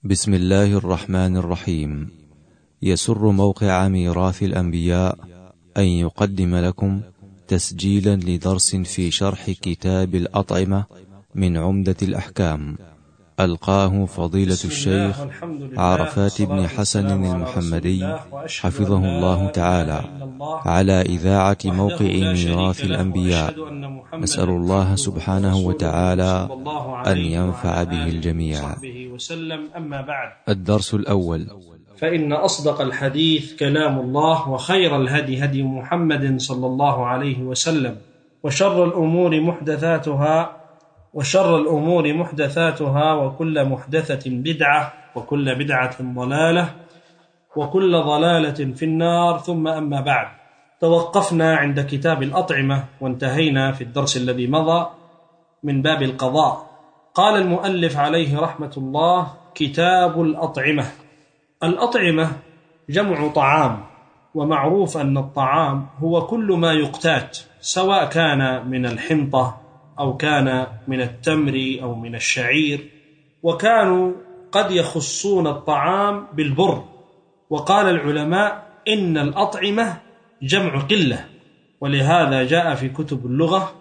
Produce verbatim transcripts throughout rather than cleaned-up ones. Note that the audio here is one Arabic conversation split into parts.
بسم الله الرحمن الرحيم. يسر موقع ميراث الأنبياء أن يقدم لكم تسجيلا لدرس في شرح كتاب الأطعمة من عمدة الأحكام، ألقاه فضيلة الشيخ عرفات بن حسن المحمدي حفظه الله تعالى على إذاعة موقع ميراث الأنبياء. نسأل الله سبحانه وتعالى أن ينفع به الجميع. أما بعد، الدرس الأول: فإن أصدق الحديث كلام الله، وخير الهدي هدي محمد صلى الله عليه وسلم، وشر الأمور محدثاتها وشر الأمور محدثاتها وكل محدثة بدعة، وكل بدعة ضلالة، وكل ضلالة في النار. ثم أما بعد، توقفنا عند كتاب الأطعمة وانتهينا في الدرس الذي مضى من باب القضاء. قال المؤلف عليه رحمة الله: كتاب الأطعمة. الأطعمة جمع طعام، ومعروف أن الطعام هو كل ما يقتات، سواء كان من الحنطة أو كان من التمر أو من الشعير، وكانوا قد يخصون الطعام بالبر. وقال العلماء إن الأطعمة جمع قلة، ولهذا جاء في كتب اللغة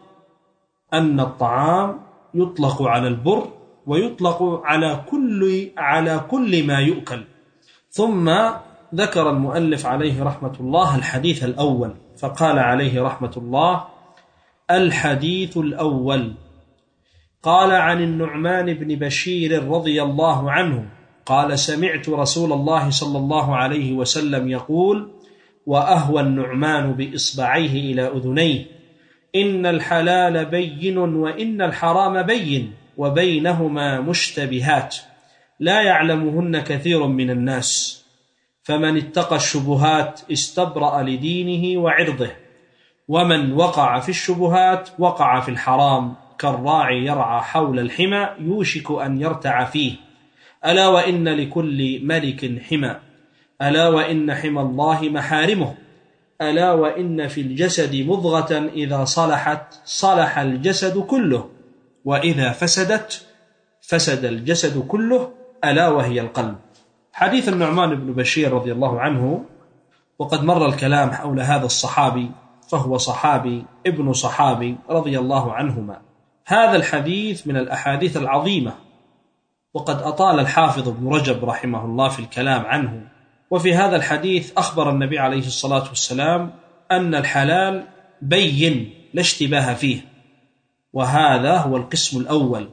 أن الطعام يطلق على البر ويطلق على كل على كل ما يؤكل. ثم ذكر المؤلف عليه رحمة الله الحديث الأول، فقال عليه رحمة الله: الحديث الأول. قال عن النعمان بن بشير رضي الله عنه قال: سمعت رسول الله صلى الله عليه وسلم يقول: وأهوى النعمان بإصبعيه إلى أذنيه: إن الحلال بين وإن الحرام بين، وبينهما مشتبهات لا يعلمهن كثير من الناس، فمن اتقى الشبهات استبرأ لدينه وعرضه، ومن وقع في الشبهات وقع في الحرام، كالراعي يرعى حول الحمى يوشك أن يرتع فيه. ألا وإن لكل ملك حمى، ألا وإن حمى الله محارمه، ألا وإن في الجسد مضغة إذا صلحت صلح الجسد كله، وإذا فسدت فسد الجسد كله، ألا وهي القلب. حديث النعمان بن بشير رضي الله عنه، وقد مر الكلام حول هذا الصحابي، فهو صحابي ابن صحابي رضي الله عنهما. هذا الحديث من الأحاديث العظيمة، وقد أطال الحافظ ابن رجب رحمه الله في الكلام عنه. وفي هذا الحديث أخبر النبي عليه الصلاة والسلام أن الحلال بين لا اشتباه فيه، وهذا هو القسم الأول،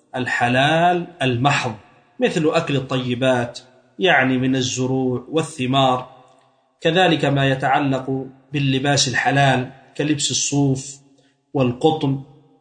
الحلال المحض، مثل أكل الطيبات، يعني من الزروع والثمار، كذلك ما يتعلق باللباس الحلال كلبس الصوف والقطن،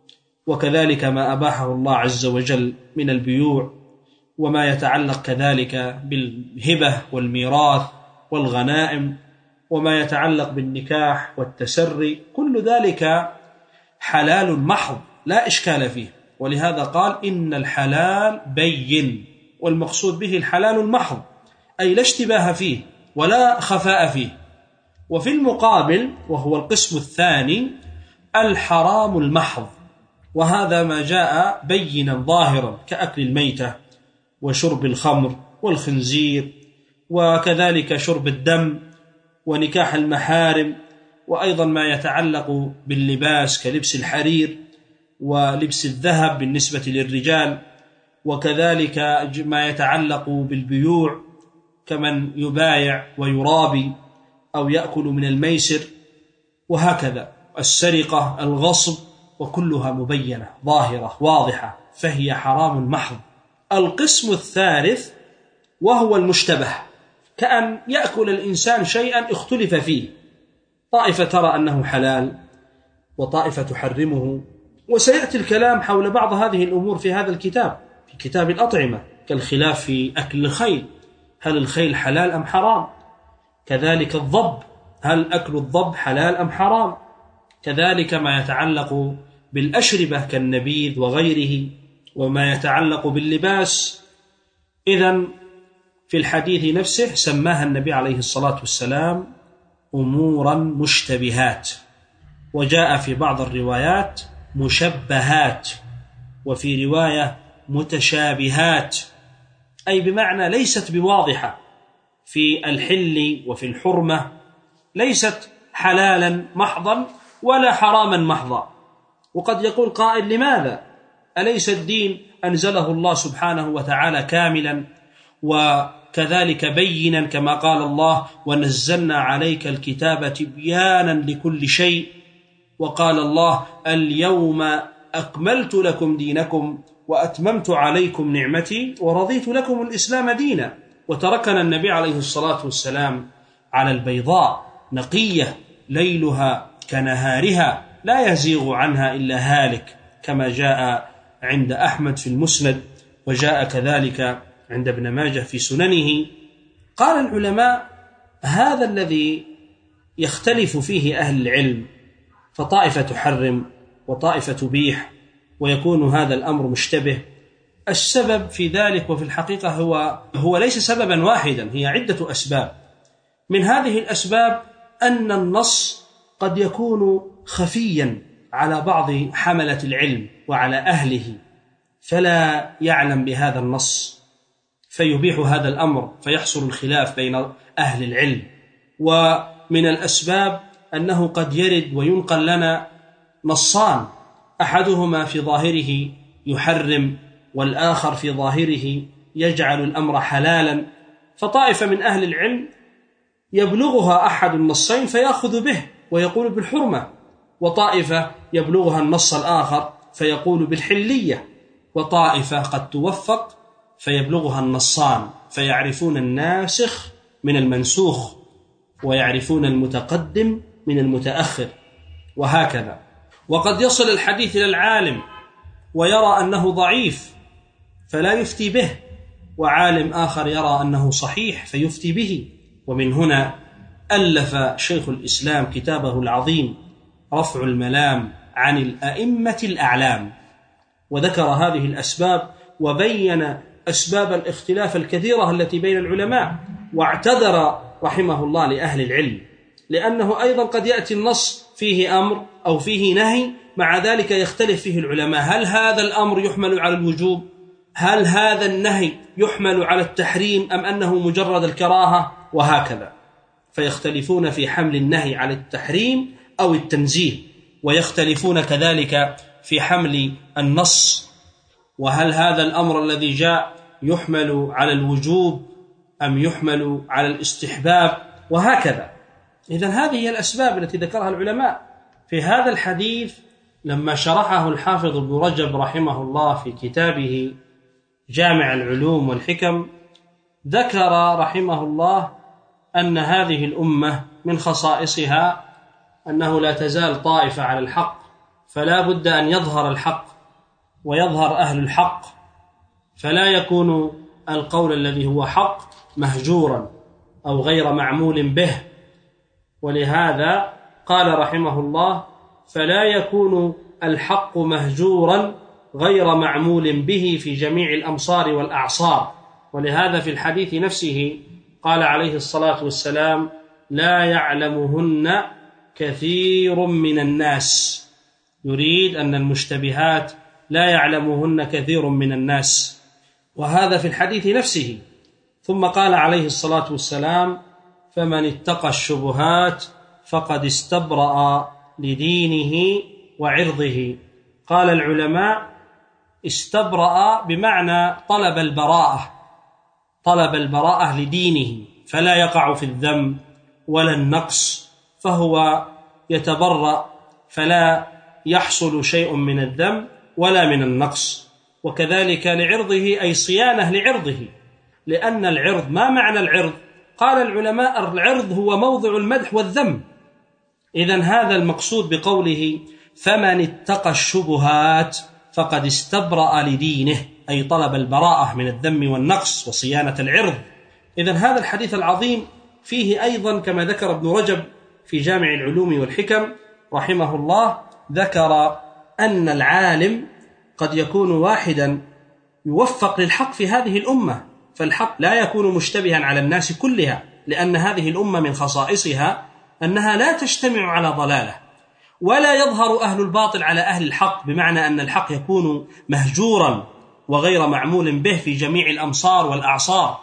وكذلك ما أباحه الله عز وجل من البيوع، وما يتعلق كذلك بالهبة والميراث والغنائم، وما يتعلق بالنكاح والتسري، كل ذلك حلال محض لا إشكال فيه. ولهذا قال: إن الحلال بين، والمقصود به الحلال المحض، أي لا اشتباه فيه ولا خفاء فيه. وفي المقابل، وهو القسم الثاني، الحرام المحض، وهذا ما جاء بينا ظاهرا، كأكل الميتة وشرب الخمر والخنزير، وكذلك شرب الدم ونكاح المحارم، وأيضا ما يتعلق باللباس كلبس الحرير ولبس الذهب بالنسبة للرجال، وكذلك ما يتعلق بالبيوع كمن يبايع ويرابي أو يأكل من الميسر، وهكذا السرقة، الغصب، وكلها مبينة ظاهرة واضحة، فهي حرام محض. القسم الثالث وهو المشتبه، كأن يأكل الإنسان شيئا اختلف فيه، طائفة ترى أنه حلال وطائفة تحرمه، وسيأتي الكلام حول بعض هذه الأمور في هذا الكتاب، في كتاب الأطعمة، كالخلاف في أكل الخيل، هل الخيل حلال أم حرام؟ كذلك الضب، هل أكل الضب حلال أم حرام؟ كذلك ما يتعلق بالأشربة كالنبيذ وغيره، وما يتعلق باللباس. إذن في الحديث نفسه سماها النبي عليه الصلاة والسلام أمورا مشتبهات، وجاء في بعض الروايات مشبهات، وفي رواية متشابهات. أي بمعنى ليست بواضحة في الحل وفي الحرمة، ليست حلالا محضا ولا حراما محضا. وقد يقول قائل: لماذا؟ أليس الدين أنزله الله سبحانه وتعالى كاملا وكذلك بينا كما قال الله: ونزلنا عليك الكتاب تبيانا لكل شيء، وقال الله: اليوم أكملت لكم دينكم وأتممت عليكم نعمتي ورضيت لكم الإسلام دينا. وتركنا النبي عليه الصلاة والسلام على البيضاء نقية ليلها كنهارها لا يزيغ عنها إلا هالك، كما جاء عند أحمد في المسند، وجاء كذلك عند ابن ماجه في سننه. قال العلماء: هذا الذي يختلف فيه أهل العلم، فطائفة تحرم وطائفة تبيح، ويكون هذا الأمر مشتبه. السبب في ذلك وفي الحقيقة هو هو ليس سببا واحدا، هي عدة أسباب. من هذه الأسباب أن النص قد يكون خفيا على بعض حملة العلم وعلى أهله، فلا يعلم بهذا النص فيبيح هذا الأمر، فيحصل الخلاف بين أهل العلم. ومن الأسباب أنه قد يرد وينقل لنا نصان، أحدهما في ظاهره يحرم والآخر في ظاهره يجعل الأمر حلالا، فطائفة من أهل العلم يبلغها أحد النصين فيأخذ به ويقول بالحرمة، وطائفة يبلغها النص الآخر فيقول بالحلية، وطائفة قد توفق فيبلغها النصان فيعرفون الناسخ من المنسوخ ويعرفون المتقدم من المتأخر، وهكذا. وقد يصل الحديث إلى العالم ويرى أنه ضعيف فلا يفتي به، وعالم آخر يرى أنه صحيح فيفتي به. ومن هنا ألف شيخ الإسلام كتابه العظيم رفع الملام عن الأئمة الأعلام، وذكر هذه الأسباب وبين أسباب الاختلاف الكثيرة التي بين العلماء، واعتذر رحمه الله لأهل العلم، لأنه أيضا قد يأتي النص فيه أمر أو فيه نهي، مع ذلك يختلف فيه العلماء: هل هذا الأمر يحمل على الوجوب؟ هل هذا النهي يحمل على التحريم أم أنه مجرد الكراهة؟ وهكذا، فيختلفون في حمل النهي على التحريم أو التنزيه، ويختلفون كذلك في حمل النص، وهل هذا الأمر الذي جاء يحمل على الوجوب أم يحمل على الاستحباب، وهكذا. إذن هذه هي الأسباب التي ذكرها العلماء. في هذا الحديث لما شرحه الحافظ ابن رجب رحمه الله في كتابه جامع العلوم والحكم، ذكر رحمه الله أن هذه الأمة من خصائصها أنه لا تزال طائفة على الحق، فلا بد أن يظهر الحق ويظهر أهل الحق، فلا يكون القول الذي هو حق مهجورا أو غير معمول به. ولهذا قال رحمه الله: فلا يكون الحق مهجورا غير معمول به في جميع الأمصار والأعصار. ولهذا في الحديث نفسه قال عليه الصلاة والسلام: لا يعلمهن كثير من الناس، يريد أن المشتبهات لا يعلمهن كثير من الناس، وهذا في الحديث نفسه. ثم قال عليه الصلاة والسلام: فمن اتقى الشبهات فقد استبرأ لدينه وعرضه. قال العلماء: استبرأ بمعنى طلب البراءة، طلب البراءة لدينه، فلا يقع في الذنب ولا النقص، فهو يتبرأ فلا يحصل شيء من الذنب ولا من النقص. وكذلك لعرضه أي صيانة لعرضه، لأن العرض، ما معنى العرض؟ قال العلماء: العرض هو موضع المدح والذم. إذن هذا المقصود بقوله: فمن اتقى الشبهات فقد استبرأ لدينه، أي طلب البراءة من الذم والنقص وصيانة العرض. إذن هذا الحديث العظيم فيه أيضا كما ذكر ابن رجب في جامع العلوم والحكم رحمه الله، ذكر أن العالم قد يكون واحدا يوفق للحق في هذه الأمة، فالحق لا يكون مشتبها على الناس كلها، لأن هذه الأمة من خصائصها أنها لا تجتمع على ضلالة، ولا يظهر أهل الباطل على أهل الحق، بمعنى أن الحق يكون مهجورا وغير معمول به في جميع الأمصار والأعصار.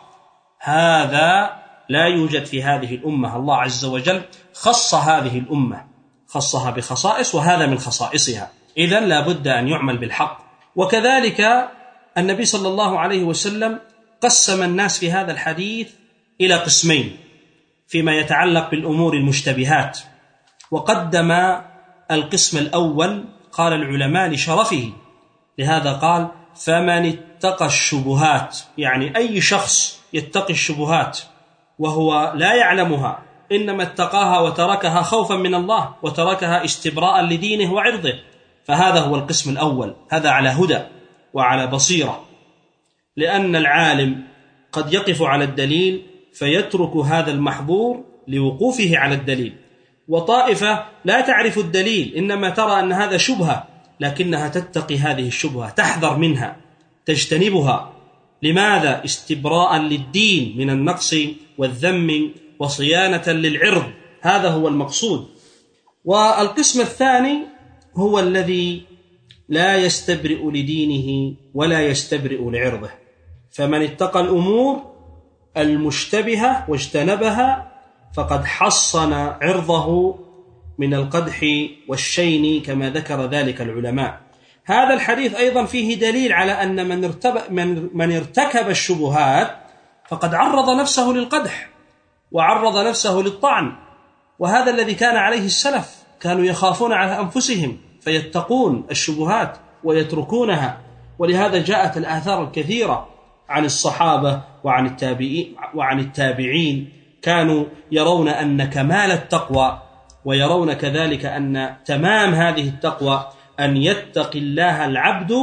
هذا لا يوجد في هذه الأمة. الله عز وجل خص هذه الأمة، خصها بخصائص، وهذا من خصائصها. إذن لا بد أن يعمل بالحق. وكذلك النبي صلى الله عليه وسلم قسم الناس في هذا الحديث إلى قسمين فيما يتعلق بالأمور المشتبهات، وقدم القسم الأول قال العلماء لشرفه، لهذا قال فمن اتقى الشبهات، يعني أي شخص يتقي الشبهات وهو لا يعلمها، إنما اتقاها وتركها خوفا من الله وتركها استبراء لدينه وعرضه، فهذا هو القسم الأول، هذا على هدى وعلى بصيرة. لأن العالم قد يقف على الدليل فيترك هذا المحظور لوقوفه على الدليل، وطائفة لا تعرف الدليل، إنما ترى أن هذا شبهة، لكنها تتقي هذه الشبهة، تحذر منها، تجتنبها. لماذا؟ استبراء للدين من النقص والذم وصيانة للعرض، هذا هو المقصود. والقسم الثاني هو الذي لا يستبرئ لدينه ولا يستبرئ لعرضه، فمن اتقى الأمور المشتبهة واجتنبها فقد حصن عرضه من القدح والشين كما ذكر ذلك العلماء. هذا الحديث أيضا فيه دليل على أن من ارتكب, من من ارتكب الشبهات فقد عرض نفسه للقدح وعرض نفسه للطعن، وهذا الذي كان عليه السلف، كانوا يخافون على أنفسهم فيتقون الشبهات ويتركونها. ولهذا جاءت الآثار الكثيرة عن الصحابة وعن التابعين, وعن التابعين كانوا يرون أن كمال التقوى ويرون كذلك أن تمام هذه التقوى أن يتقي الله العبد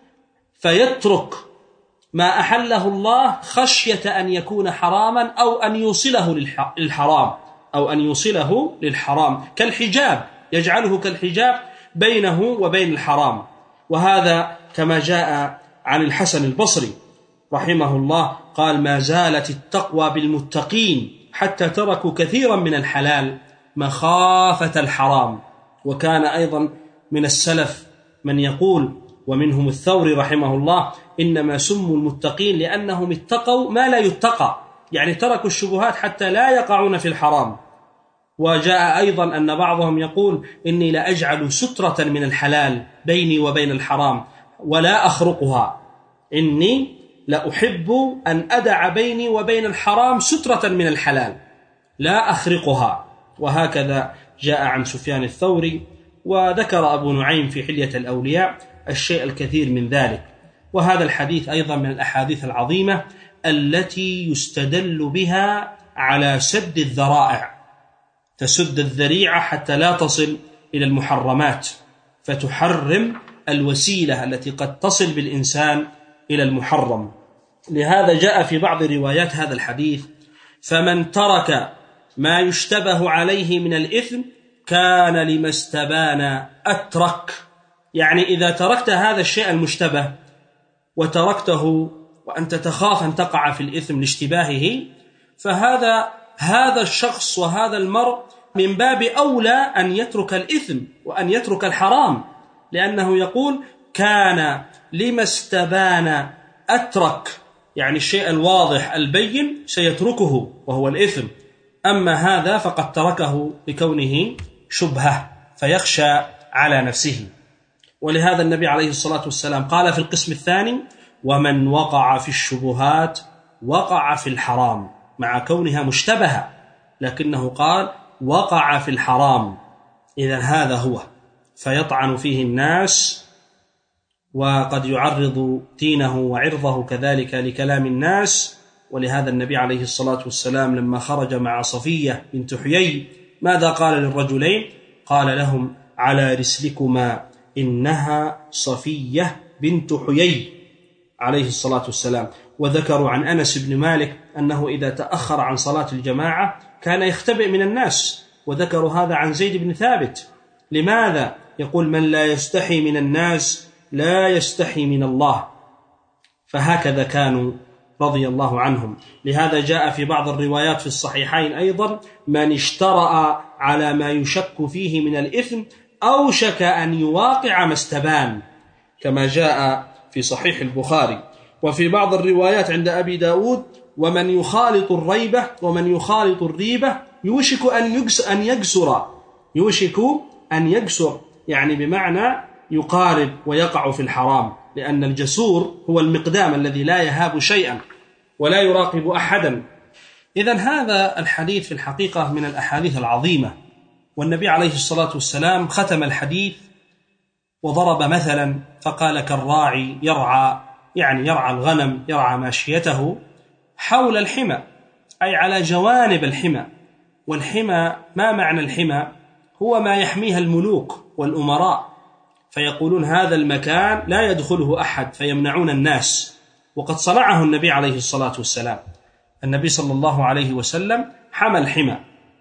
فيترك ما أحله الله خشية أن يكون حراما أو أن يوصله للحرام أو أن يوصله للحرام، كالحجاب، يجعله كالحجاب بينه وبين الحرام. وهذا كما جاء عن الحسن البصري رحمه الله قال ما زالت التقوى بالمتقين حتى تركوا كثيرا من الحلال مخافة الحرام. وكان أيضا من السلف من يقول، ومنهم الثوري رحمه الله، إنما سموا المتقين لأنهم اتقوا ما لا يتقى، يعني تركوا الشبهات حتى لا يقعون في الحرام. وجاء أيضا أن بعضهم يقول إني لا أجعل سترة من الحلال بيني وبين الحرام ولا أخرقها، إني لا أحب أن أدع بيني وبين الحرام سترة من الحلال لا أخرقها. وهكذا جاء عن سفيان الثوري، وذكر أبو نعيم في حلية الأولياء الشيء الكثير من ذلك. وهذا الحديث أيضا من الأحاديث العظيمة التي يستدل بها على سد الذرائع، تسد الذريعة حتى لا تصل إلى المحرمات، فتحرم الوسيلة التي قد تصل بالإنسان إلى المحرم. لهذا جاء في بعض روايات هذا الحديث فمن ترك ما يشتبه عليه من الإثم كان لما استبان أترك، يعني إذا تركت هذا الشيء المشتبه وتركته وأنت تخاف أن تقع في الإثم لاشتباهه، فهذا هذا الشخص وهذا المرء من باب أولى أن يترك الإثم وأن يترك الحرام، لأنه يقول كان لما استبان أترك، يعني الشيء الواضح البين سيتركه وهو الإثم، أما هذا فقد تركه لكونه شبهة فيخشى على نفسه. ولهذا النبي عليه الصلاة والسلام قال في القسم الثاني ومن وقع في الشبهات وقع في الحرام، مع كونها مشتبهة لكنه قال وقع في الحرام. إذن هذا هو، فيطعن فيه الناس وقد يعرض دينه وعرضه كذلك لكلام الناس. ولهذا النبي عليه الصلاة والسلام لما خرج مع صفية بنت حيي ماذا قال للرجلين؟ قال لهم على رسلكما إنها صفية بنت حيي عليه الصلاة والسلام. وذكروا عن أنس بن مالك أنه إذا تأخر عن صلاة الجماعة كان يختبئ من الناس، وذكروا هذا عن زيد بن ثابت. لماذا؟ يقول من لا يستحي من الناس لا يستحي من الله، فهكذا كانوا رضي الله عنهم. لهذا جاء في بعض الروايات في الصحيحين أيضا من اشترأ على ما يشك فيه من الإثم أوشك أن يواقع ما استبان، كما جاء في صحيح البخاري. وفي بعض الروايات عند أبي داود: ومن يخالط الريبة ومن يخالط الريبة يوشك أن يجسر يوشك أن يجسر يعني بمعنى يقارب ويقع في الحرام، لأن الجسور هو المقدام الذي لا يهاب شيئا ولا يراقب أحدا. إذن هذا الحديث في الحقيقة من الأحاديث العظيمة، والنبي عليه الصلاة والسلام ختم الحديث وضرب مثلا فقال: كالراعي يرعى، يعني يرعى الغنم، يرعى ماشيته حول الحمى، أي على جوانب الحمى. والحمى، ما معنى الحمى؟ هو ما يحميها الملوك والأمراء، فيقولون هذا المكان لا يدخله أحد فيمنعون الناس. وقد صنعه النبي عليه الصلاة والسلام. النبي صلى الله عليه وسلم حمى الحمى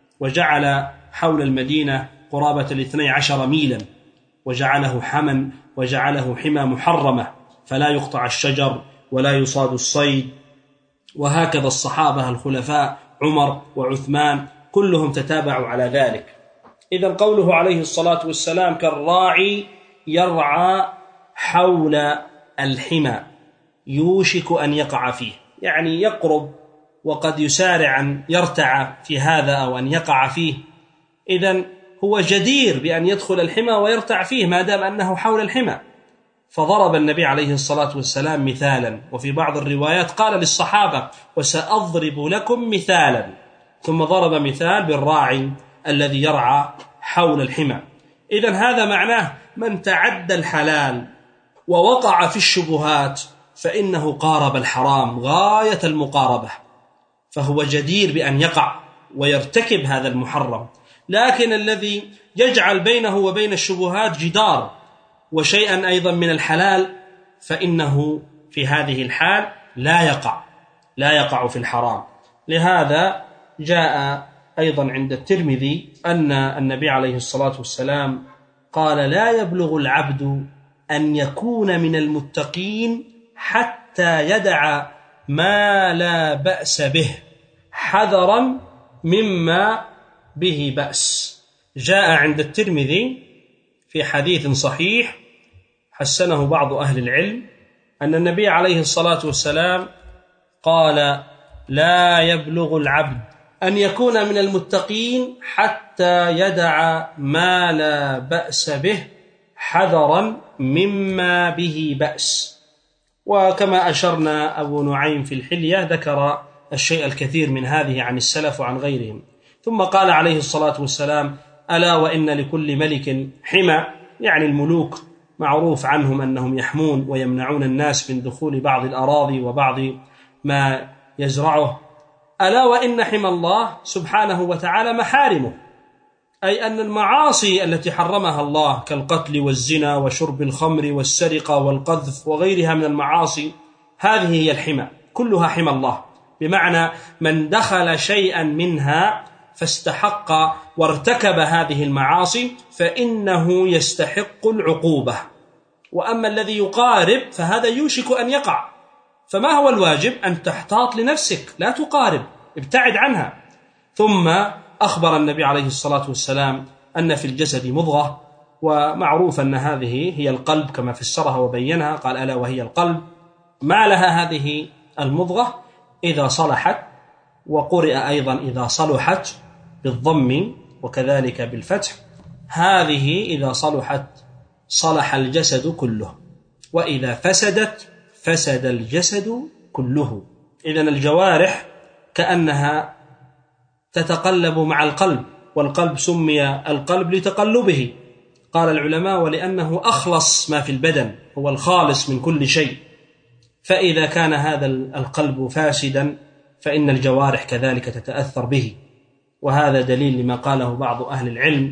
وجعل حول المدينة قرابة الاثني عشر ميلا، وجعله حما وجعله حمى محرمة، فلا يقطع الشجر ولا يصاد الصيد. وهكذا الصحابة الخلفاء عمر وعثمان كلهم تتابعوا على ذلك. إذن قوله عليه الصلاة والسلام: كالراعي يرعى حول الحمى يوشك أن يقع فيه، يعني يقرب وقد يسارع أن يرتع في هذا أو أن يقع فيه. إذن هو جدير بأن يدخل الحمى ويرتع فيه ما دام أنه حول الحمى. فضرب النبي عليه الصلاة والسلام مثالا، وفي بعض الروايات قال للصحابة: وسأضرب لكم مثالا، ثم ضرب مثال بالراعي الذي يرعى حول الحمى. إذن هذا معناه من تعدى الحلال ووقع في الشبهات فإنه قارب الحرام غاية المقاربة، فهو جدير بأن يقع ويرتكب هذا المحرم. لكن الذي يجعل بينه وبين الشبهات جدار وشيئا أيضا من الحلال فإنه في هذه الحال لا يقع لا يقع في الحرام. لهذا جاء أيضا عند الترمذي أن النبي عليه الصلاة والسلام قال: لا يبلغ العبد أن يكون من المتقين حتى يدع ما لا بأس به حذرا مما به بأس. جاء عند الترمذي في حديث صحيح حسنه بعض أهل العلم أن النبي عليه الصلاة والسلام قال: لا يبلغ العبد أن يكون من المتقين حتى يدع ما لا بأس به حذرا مما به بأس. وكما أشرنا أبو نعيم في الحلية ذكر الشيء الكثير من هذه عن السلف وعن غيرهم. ثم قال عليه الصلاة والسلام: ألا وإن لكل ملك حمى، يعني الملوك معروف عنهم أنهم يحمون ويمنعون الناس من دخول بعض الأراضي وبعض ما يزرعه. ألا وإن حمى الله سبحانه وتعالى محارمه، أي أن المعاصي التي حرمها الله كالقتل والزنا وشرب الخمر والسرقة والقذف وغيرها من المعاصي، هذه هي الحمى، كلها حمى الله، بمعنى من دخل شيئا منها فاستحق وارتكب هذه المعاصي فإنه يستحق العقوبة. وأما الذي يقارب فهذا يوشك أن يقع. فما هو الواجب؟ أن تحتاط لنفسك، لا تقارب، ابتعد عنها. ثم أخبر النبي عليه الصلاة والسلام أن في الجسد مضغة، ومعروف أن هذه هي القلب كما فسرها وبينها، قال: ألا وهي القلب. ما لها هذه المضغة؟ إذا صلحت، وقرئ أيضا إذا صلحت بالضم وكذلك بالفتح، هذه إذا صلحت صلح الجسد كله، وإذا فسدت فسد الجسد كله. إذن الجوارح كأنها تتقلب مع القلب، والقلب سمي القلب لتقلبه، قال العلماء ولأنه أخلص ما في البدن، هو الخالص من كل شيء. فإذا كان هذا القلب فاسدا فإن الجوارح كذلك تتأثر به. وهذا دليل لما قاله بعض أهل العلم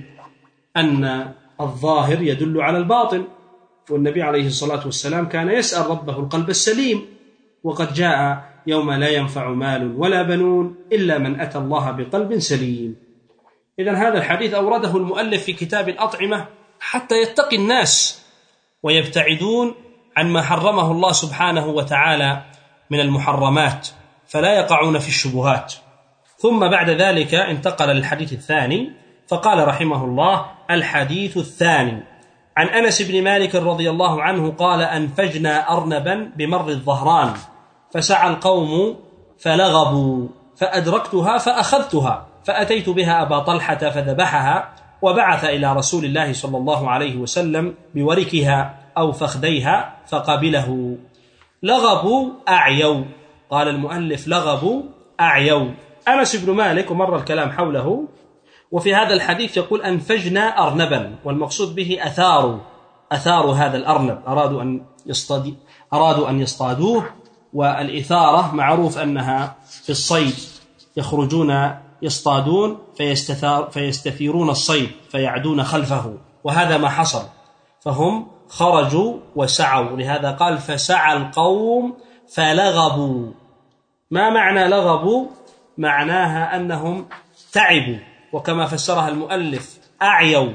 أن الظاهر يدل على الباطن، والنبي عليه الصلاة والسلام كان يسأل ربه القلب السليم، وقد جاء يوم لا ينفع مال ولا بنون إلا من أتى الله بقلب سليم. إذن هذا الحديث أورده المؤلف في كتاب الأطعمة حتى يتقي الناس ويبتعدون عن ما حرمه الله سبحانه وتعالى من المحرمات، فلا يقعون في الشبهات. ثم بعد ذلك انتقل للحديث الثاني، فقال رحمه الله: الحديث الثاني عن أنس بن مالك رضي الله عنه قال: أنفجنا أرنبا بمر الظهران فسعى القوم فلغبوا فأدركتها فأخذتها فأتيت بها أبا طلحة فذبحها وبعث إلى رسول الله صلى الله عليه وسلم بوركها أو فخذيها فقبله. لغبوا أعيوا، قال المؤلف لغبوا أعيوا. أنس بن مالك ومر الكلام حوله، وفي هذا الحديث يقول أنفجنا أرنبا، والمقصود به أثاروا أثاروا هذا الأرنب، أرادوا أن يصطاد أرادوا أن يصطادوه. والإثارة معروف أنها في الصيد يخرجون يصطادون فيستثار فيستثيرون الصيد فيعدون خلفه، وهذا ما حصل، فهم خرجوا وسعوا، لهذا قال فسعى القوم فلغبوا. ما معنى لغبوا؟ معناها أنهم تعبوا، وكما فسرها المؤلف أعيوا.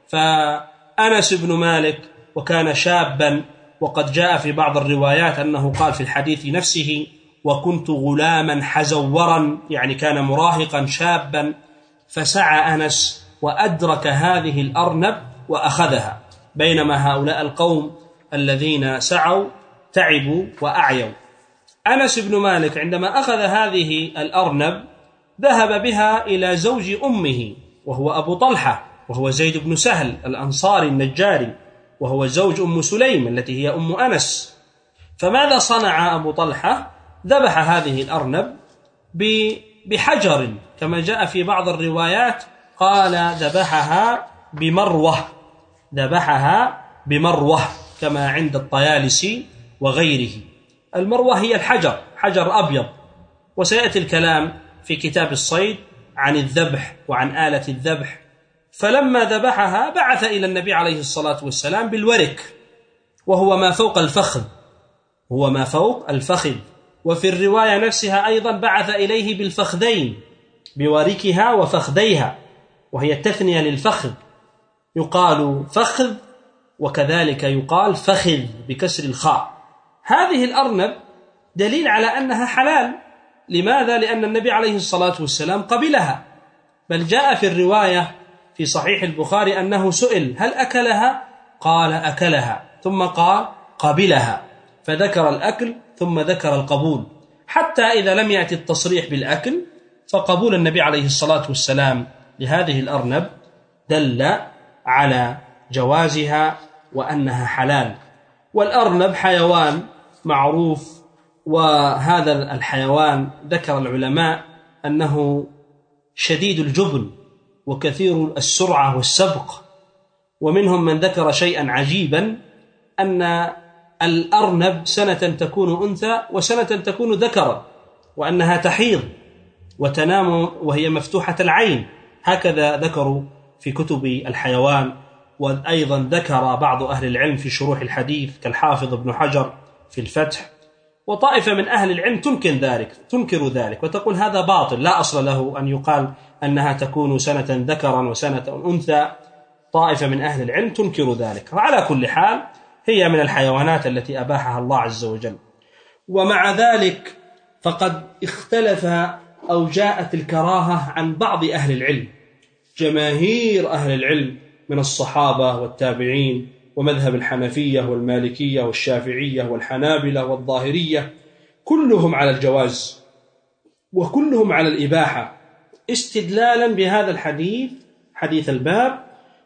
فأنس بن مالك وكان شابا، وقد جاء في بعض الروايات أنه قال في الحديث نفسه: وكنت غلاما حزورا، يعني كان مراهقا شابا، فسعى أنس وأدرك هذه الأرنب وأخذها، بينما هؤلاء القوم الذين سعوا تعبوا وأعيوا. أنس بن مالك عندما أخذ هذه الأرنب ذهب بها إلى زوج أمه وهو أبو طلحة، وهو زيد بن سهل الأنصاري النجاري، وهو زوج أم سليم التي هي أم أنس. فماذا صنع أبو طلحة؟ ذبح هذه الأرنب بحجر، كما جاء في بعض الروايات قال ذبحها بمروة ذبحها بمروة كما عند الطيالسي وغيره. المروة هي الحجر، حجر أبيض، وسيأتي الكلام في كتاب الصيد عن الذبح وعن آلة الذبح. فلما ذبحها بعث إلى النبي عليه الصلاة والسلام بالورك، وهو ما فوق الفخذ هو ما فوق الفخذ وفي الرواية نفسها أيضا بعث إليه بالفخذين، بوركها وفخذيها، وهي التثنية للفخذ، يقال فخذ وكذلك يقال فخذ بكسر الخاء. هذه الأرنب دليل على أنها حلال. لماذا؟ لأن النبي عليه الصلاة والسلام قبلها، بل جاء في الرواية في صحيح البخاري أنه سئل هل أكلها؟ قال أكلها، ثم قال قبلها، فذكر الأكل ثم ذكر القبول، حتى إذا لم يأتي التصريح بالأكل فقبول النبي عليه الصلاة والسلام لهذه الأرنب دل على جوازها وأنها حلال. والأرنب حيوان معروف، وهذا الحيوان ذكر العلماء أنه شديد الجبن وكثير السرعة والسبق، ومنهم من ذكر شيئا عجيبا أن الأرنب سنة تكون أنثى وسنة تكون ذكرا، وأنها تحيض وتنام وهي مفتوحة العين، هكذا ذكروا في كتب الحيوان. وأيضا ذكر بعض أهل العلم في شروح الحديث كالحافظ ابن حجر في الفتح. وطائفة من أهل العلم تنكر ذلك تنكر ذلك وتقول هذا باطل، لا أصل له أن يقال أنها تكون سنة ذكرا وسنة أنثى. طائفة من أهل العلم تنكر ذلك. وعلى كل حال هي من الحيوانات التي أباحها الله عز وجل. ومع ذلك فقد اختلف أو جاءت الكراهة عن بعض أهل العلم. جماهير أهل العلم من الصحابة والتابعين ومذهب الحنفية والمالكية والشافعية والحنابلة والظاهرية كلهم على الجواز وكلهم على الإباحة، استدلالا بهذا الحديث حديث الباب،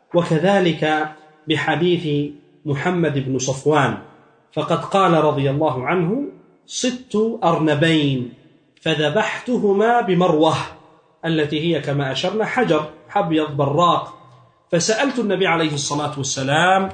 وكذلك بحديث محمد بن صفوان، فقد قال رضي الله عنه: صدت أرنبين فذبحتهما بمروة، التي هي كما أشرنا حجر أبيض براق، فسألت النبي عليه الصلاة والسلام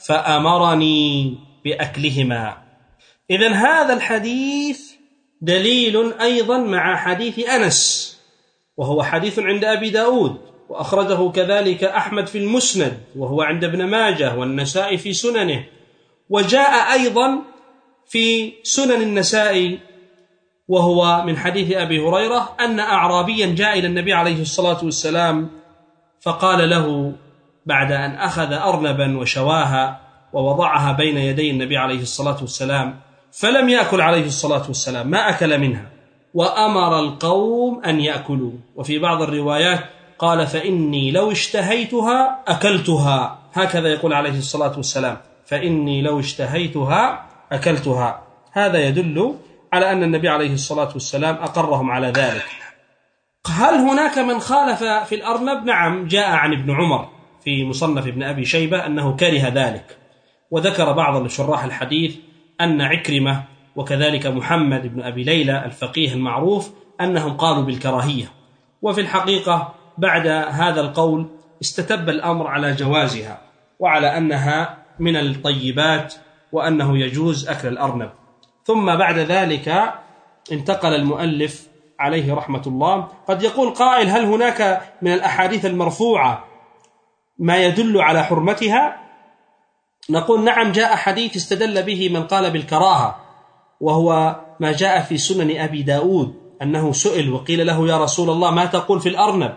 فأمرني بأكلهما. إذن هذا الحديث دليل أيضا مع حديث أنس، وهو حديث عند أبي داود، وأخرجه كذلك أحمد في المسند، وهو عند ابن ماجه والنسائي في سننه، وجاء أيضا في سنن النسائي وهو من حديث أبي هريرة أن أعرابيا جاء إلى النبي عليه الصلاة والسلام فقال له بعد أن أخذ أرنبا وشواها ووضعها بين يدي النبي عليه الصلاة والسلام، فلم يأكل عليه الصلاة والسلام، ما أكل منها، وأمر القوم أن يأكلوا. وفي بعض الروايات قال فإني لو اشتهيتها أكلتها، هكذا يقول عليه الصلاة والسلام، فإني لو اشتهيتها أكلتها. هذا يدل على أن النبي عليه الصلاة والسلام أقرهم على ذلك. هل هناك من خالف في الأرنب؟ نعم، جاء عن ابن عمر في مصنف ابن أبي شيبة أنه كره ذلك، وذكر بعض شراح الحديث أن عكرمة وكذلك محمد بن أبي ليلى الفقيه المعروف أنهم قالوا بالكراهية، وفي الحقيقة بعد هذا القول استتب الأمر على جوازها وعلى أنها من الطيبات وأنه يجوز أكل الأرنب. ثم بعد ذلك انتقل المؤلف عليه رحمة الله. قد يقول قائل هل هناك من الأحاديث المرفوعة ما يدل على حرمتها؟ نقول نعم، جاء حديث استدل به من قال بالكراهة، وهو ما جاء في سنن أبي داود أنه سئل وقيل له يا رسول الله ما تقول في الأرنب؟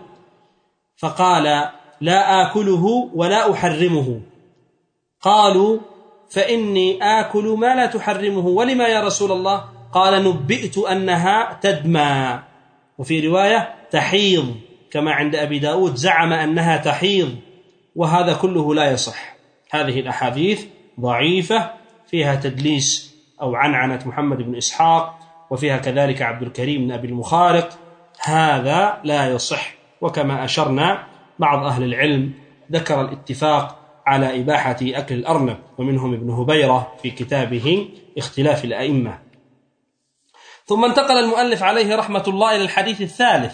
فقال لا آكله ولا أحرمه. قالوا فإني آكل ما لا تحرمه، ولما يا رسول الله؟ قال نبئت أنها تدمى، وفي رواية تحيض كما عند أبي داود زعم أنها تحيض، وهذا كله لا يصح. هذه الأحاديث ضعيفة فيها تدليس أو عنعنة محمد بن إسحاق، وفيها كذلك عبد الكريم بن أبي المخارق، هذا لا يصح. وكما أشرنا بعض أهل العلم ذكر الاتفاق على إباحة أكل الأرنب، ومنهم ابن هبيرة في كتابه اختلاف الأئمة. ثم انتقل المؤلف عليه رحمة الله إلى الحديث الثالث،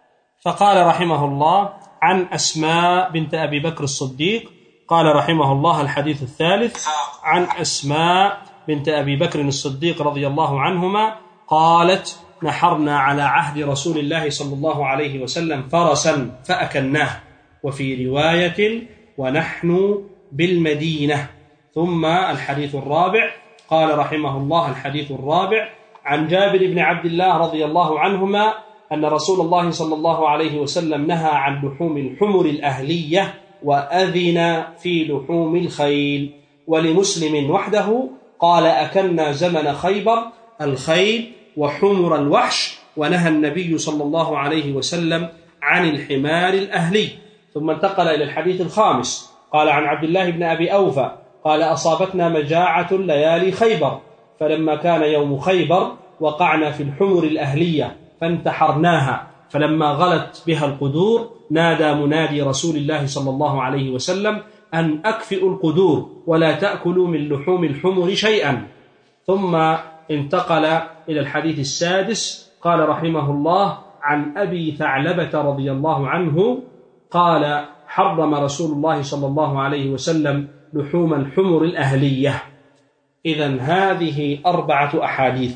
فقال رحمه الله عن أسماء بنت أبي بكر الصديق. قال رحمه الله الحديث الثالث عن أسماء بنت أبي بكر الصديق رضي الله عنهما قالت نحرنا على عهد رسول الله صلى الله عليه وسلم فرسا فأكلناه، وفي رواية ونحن بالمدينة. ثم الحديث الرابع قال رحمه الله الحديث الرابع عن جابر بن عبد الله رضي الله عنهما أن رسول الله صلى الله عليه وسلم نهى عن لحوم الحمر الأهلية وأذن في لحوم الخيل. ولمسلم وحده قال أكلنا زمن خيبر الخيل وحمر الوحش، ونهى النبي صلى الله عليه وسلم عن الحمار الأهلي. ثم انتقل إلى الحديث الخامس قال عن عبد الله بن أبي أوفى قال أصابتنا مجاعة ليالي خيبر، فلما كان يوم خيبر وقعنا في الحمر الأهلية فانتحرناها، فلما غلت بها القدور نادى منادي رسول الله صلى الله عليه وسلم أن أكفئوا القدور ولا تأكلوا من لحوم الحمر شيئا. ثم انتقل إلى الحديث السادس قال رحمه الله عن أبي ثعلبة رضي الله عنه قال حرم رسول الله صلى الله عليه وسلم لحوم الحمر الأهلية. إذن هذه أربعة أحاديث،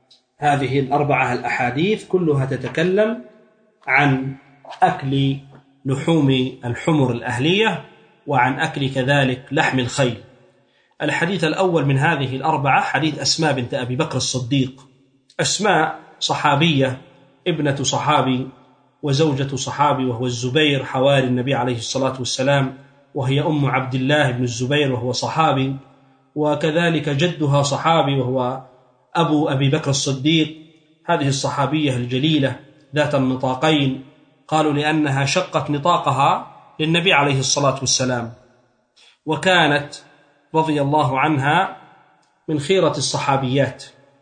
هذه الأربعة الأحاديث كلها تتكلم عن أكل لحوم الحمر الأهلية وعن أكل كذلك لحم الخيل. الحديث الأول من هذه الأربعة حديث أسماء بنت أبي بكر الصديق. أسماء صحابية ابنة صحابي وزوجة صحابي وهو الزبير حواري النبي عليه الصلاة والسلام، وهي أم عبد الله بن الزبير وهو صحابي، وكذلك جدها صحابي وهو أبو أبي بكر الصديق. هذه الصحابية الجليلة ذات النطاقين، قالوا لأنها شقت نطاقها للنبي عليه الصلاة والسلام، وكانت رضي الله عنها من خيرة الصحابيات.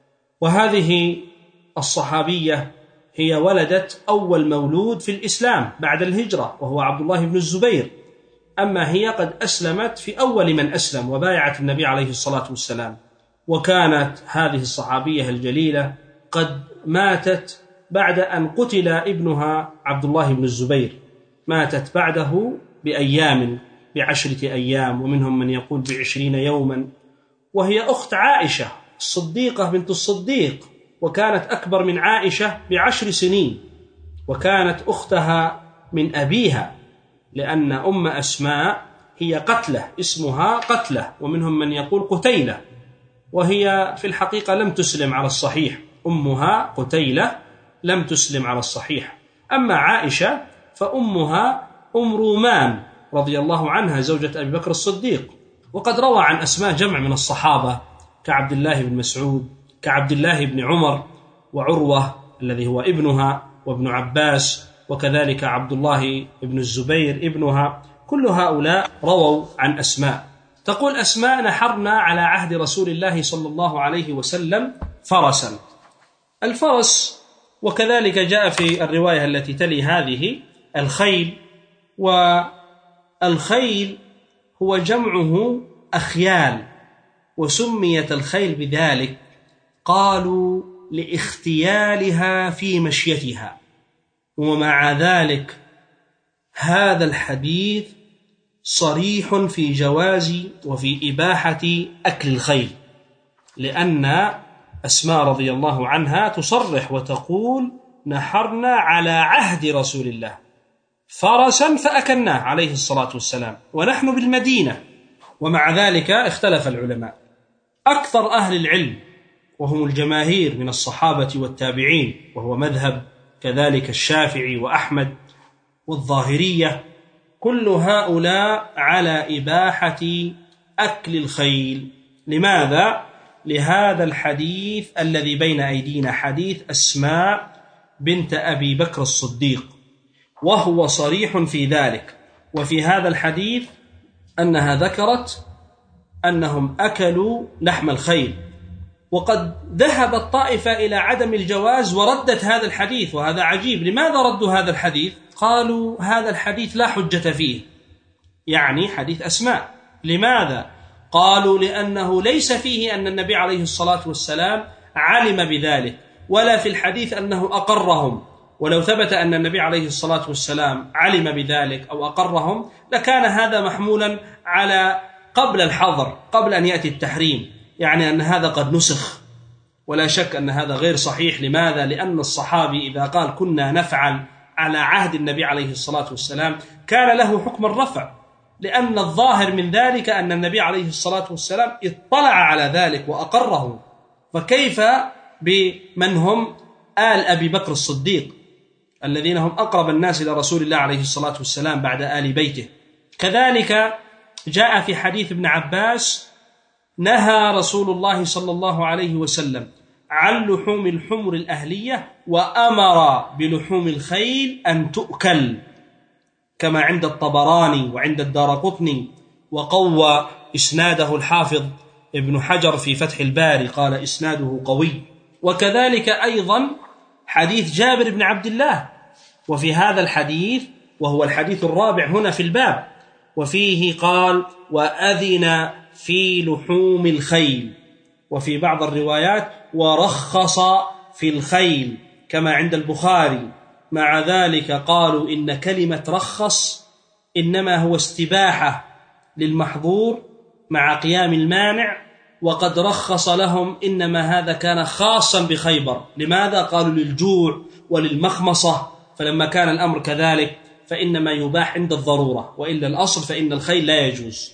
وهذه الصحابية هي ولدت أول مولود في الإسلام بعد الهجرة وهو عبد الله بن الزبير، أما هي قد أسلمت في أول من أسلم وبايعت النبي عليه الصلاة والسلام. وكانت هذه الصحابية الجليلة قد ماتت بعد أن قتل ابنها عبد الله بن الزبير، ماتت بعده بأيام، بعشرة أيام، ومنهم من يقول بعشرين يوما، وهي أخت عائشة الصديقة بنت الصديق، وكانت أكبر من عائشة بعشر سنين، وكانت أختها من أبيها، لأن أم أسماء هي قتلة، اسمها قتلة، ومنهم من يقول قتيلة، وهي في الحقيقة لم تسلم على الصحيح، أمها قتيلة لم تسلم على الصحيح. أما عائشة فأمها أم رومان رضي الله عنها زوجة أبي بكر الصديق. وقد روى عن أسماء جمع من الصحابة كعبد الله بن مسعود، كعبد الله بن عمر، وعروة الذي هو ابنها، وابن عباس، وكذلك عبد الله بن الزبير ابنها، كل هؤلاء رووا عن أسماء. تقول أسماء: نحرنا على عهد رسول الله صلى الله عليه وسلم فرسا. الفرس وكذلك جاء في الرواية التي تلي هذه الخيل، والخيل هو جمعه أخيال، وسميت الخيل بذلك قالوا لاختيالها في مشيتها. ومع ذلك هذا الحديث صريح في جواز وفي إباحة أكل الخيل، لأن أسماء رضي الله عنها تصرح وتقول: نحرنا على عهد رسول الله فرسا فأكلناه عليه الصلاة والسلام ونحن بالمدينة. ومع ذلك اختلف العلماء، أكثر أهل العلم وهم الجماهير من الصحابة والتابعين، وهو مذهب كذلك الشافعي وأحمد والظاهرية، كل هؤلاء على إباحة أكل الخيل. لماذا؟ لهذا الحديث الذي بين أيدينا، حديث أسماء بنت أبي بكر الصديق، وهو صريح في ذلك. وفي هذا الحديث أنها ذكرت أنهم أكلوا لحم الخيل، وقد ذهبت طائفة إلى عدم الجواز وردت هذا الحديث، وهذا عجيب. لماذا ردوا هذا الحديث؟ قالوا: هذا الحديث لا حجة فيه، يعني حديث أسماء. لماذا؟ قالوا: لأنه ليس فيه أن النبي عليه الصلاة والسلام علم بذلك، ولا في الحديث أنه أقرهم. ولو ثبت أن النبي عليه الصلاة والسلام علم بذلك أو أقرهم لكان هذا محمولا على قبل الحظر، قبل أن يأتي التحريم، يعني أن هذا قد نسخ. ولا شك أن هذا غير صحيح. لماذا؟ لأن الصحابي إذا قال كنا نفعل على عهد النبي عليه الصلاة والسلام كان له حكم الرفع، لأن الظاهر من ذلك أن النبي عليه الصلاة والسلام اطلع على ذلك وأقره. فكيف بمن هم آل أبي بكر الصديق الذين هم أقرب الناس إلى رسول الله عليه الصلاة والسلام بعد آل بيته؟ كذلك جاء في حديث ابن عباس: نهى رسول الله صلى الله عليه وسلم عن لحوم الحمر الأهلية، وأمر بلحوم الخيل أن تؤكل، كما عند الطبراني وعند الدارقطني، وقوى إسناده الحافظ ابن حجر في فتح الباري، قال إسناده قوي. وكذلك أيضا حديث جابر بن عبد الله، وفي هذا الحديث وهو الحديث الرابع هنا في الباب، وفيه قال: وأذن في لحوم الخيل. وفي بعض الروايات: ورخص في الخيل، كما عند البخاري. مع ذلك قالوا إن كلمة رخص إنما هو استباحة للمحظور مع قيام المانع، وقد رخص لهم إنما هذا كان خاصا بخيبر. لماذا؟ قالوا للجوع وللمخمصة، فلما كان الأمر كذلك فإنما يباح عند الضرورة، وإلا الأصل فإن الخيل لا يجوز.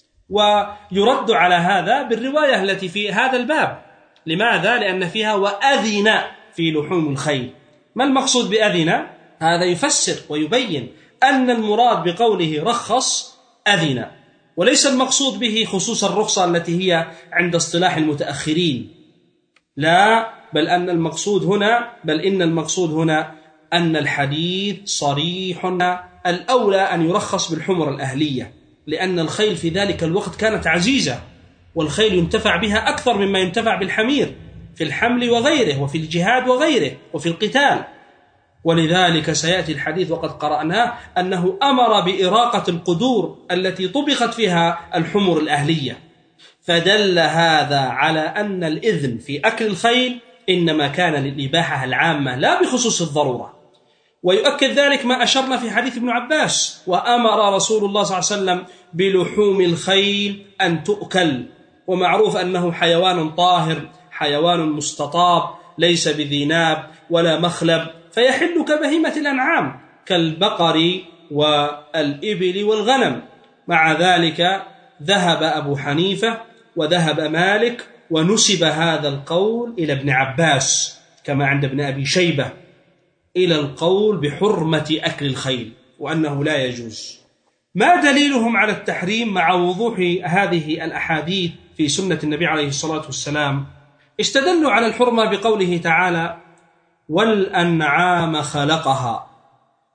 ويرد على هذا بالرواية التي في هذا الباب. لماذا؟ لأن فيها وأذن في لحوم الخيل. ما المقصود بأذن؟ هذا يفسر ويبين أن المراد بقوله رخص أذن، وليس المقصود به خصوص الرخصة التي هي عند اصطلاح المتأخرين، لا، بل أن المقصود هنا بل إن المقصود هنا أن الحديث صريح الأولى أن يرخص بالحمر الأهلية، لأن الخيل في ذلك الوقت كانت عزيزة، والخيل ينتفع بها أكثر مما ينتفع بالحمير في الحمل وغيره، وفي الجهاد وغيره، وفي القتال. ولذلك سيأتي الحديث وقد قرأناه أنه أمر بإراقة القدور التي طبخت فيها الحمر الأهلية، فدل هذا على أن الإذن في أكل الخيل إنما كان للإباحة العامة لا بخصوص الضرورة. ويؤكد ذلك ما أشرنا في حديث ابن عباس: وأمر رسول الله صلى الله عليه وسلم بلحوم الخيل أن تؤكل. ومعروف أنه حيوان طاهر، حيوان مستطاب، ليس بذي ناب ولا مخلب، فيحل كبهيمة الأنعام كالبقر والإبل والغنم. مع ذلك ذهب أبو حنيفة وذهب مالك ونسب هذا القول إلى ابن عباس، كما عند ابن أبي شيبة، إلى القول بحرمة أكل الخيل وأنه لا يجوز. ما دليلهم على التحريم مع وضوح هذه الأحاديث في سنة النبي عليه الصلاة والسلام؟ استدلوا على الحرمة بقوله تعالى: والأنعام خلقها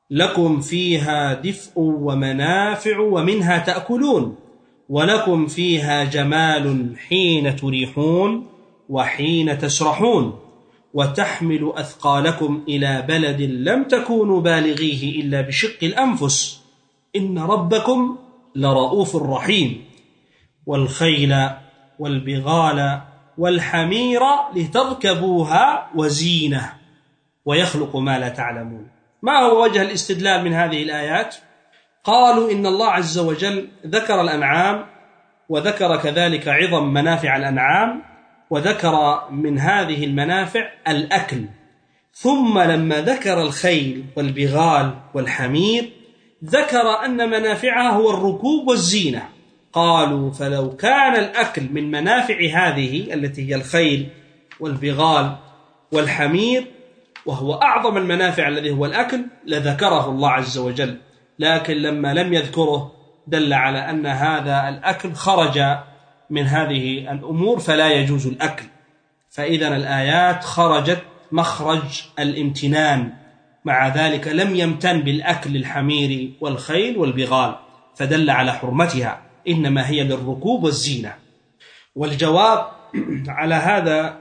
لكم فيها دفء ومنافع ومنها تأكلون ولكم فيها جمال حين تريحون وحين تسرحون وتحمل أثقالكم إلى بلد لم تكونوا بالغيه إلا بشق الأنفس إن ربكم لرؤوف رحيم والخيل والبغال والحمير لتركبوها وزينة ويخلق ما لا تعلمون. ما هو وجه الاستدلال من هذه الآيات؟ قالوا إن الله عز وجل ذكر الأنعام وذكر كذلك عظم منافع الأنعام وذكر من هذه المنافع الأكل، ثم لما ذكر الخيل والبغال والحمير ذكر أن منافعها هو الركوب والزينة. قالوا فلو كان الأكل من منافع هذه التي هي الخيل والبغال والحمير وهو أعظم المنافع الذي هو الأكل لذكره الله عز وجل، لكن لما لم يذكره دل على أن هذا الأكل خرج من هذه الأمور فلا يجوز الأكل. فإذا الآيات خرجت مخرج الامتنان، مع ذلك لم يمتن بالأكل الحمير والخيل والبغال فدل على حرمتها، إنما هي للركوب والزينة. والجواب على هذا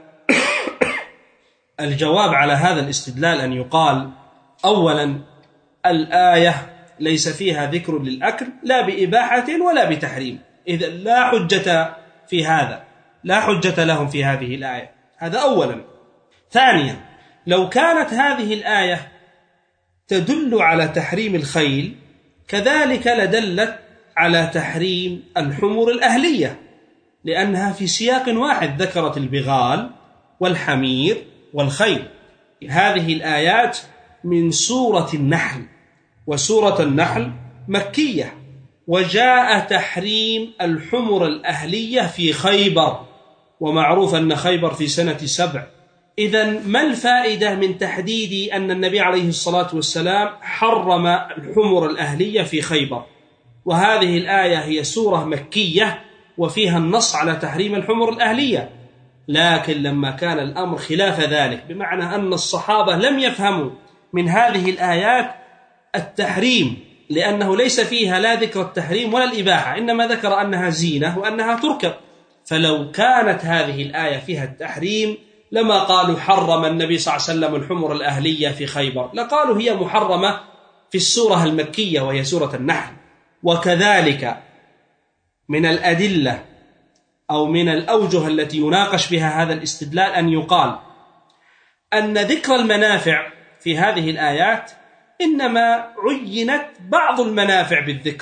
الجواب على هذا الاستدلال أن يقال أولا الآية ليس فيها ذكر للأكل لا بإباحة ولا بتحريم، إذا لا حجة في هذا، لا حجة لهم في هذه الآية، هذا أولا. ثانيا لو كانت هذه الآية تدل على تحريم الخيل كذلك لدلت على تحريم الحمر الأهلية، لأنها في سياق واحد ذكرت البغال والحمير والخيل. هذه الآيات من سورة النحل، وسورة النحل مكية، وجاء تحريم الحمر الأهلية في خيبر، ومعروف أن خيبر في سنة سبع. إذن ما الفائدة من تحديد أن النبي عليه الصلاة والسلام حرم الحمر الأهلية في خيبر، وهذه الآية هي سورة مكية وفيها النص على تحريم الحمر الأهلية؟ لكن لما كان الأمر خلاف ذلك، بمعنى أن الصحابة لم يفهموا من هذه الآيات التحريم، لأنه ليس فيها لا ذكر التحريم ولا الإباحة، إنما ذكر أنها زينة وأنها تركب. فلو كانت هذه الآية فيها التحريم لما قالوا حرم النبي صلى الله عليه وسلم الحمر الأهلية في خيبر، لقالوا هي محرمة في السورة المكية وهي سورة النحل. وكذلك من الأدلة أو من الأوجه التي يناقش بها هذا الاستدلال أن يقال أن ذكر المنافع في هذه الآيات إنما عينت بعض المنافع بالذكر،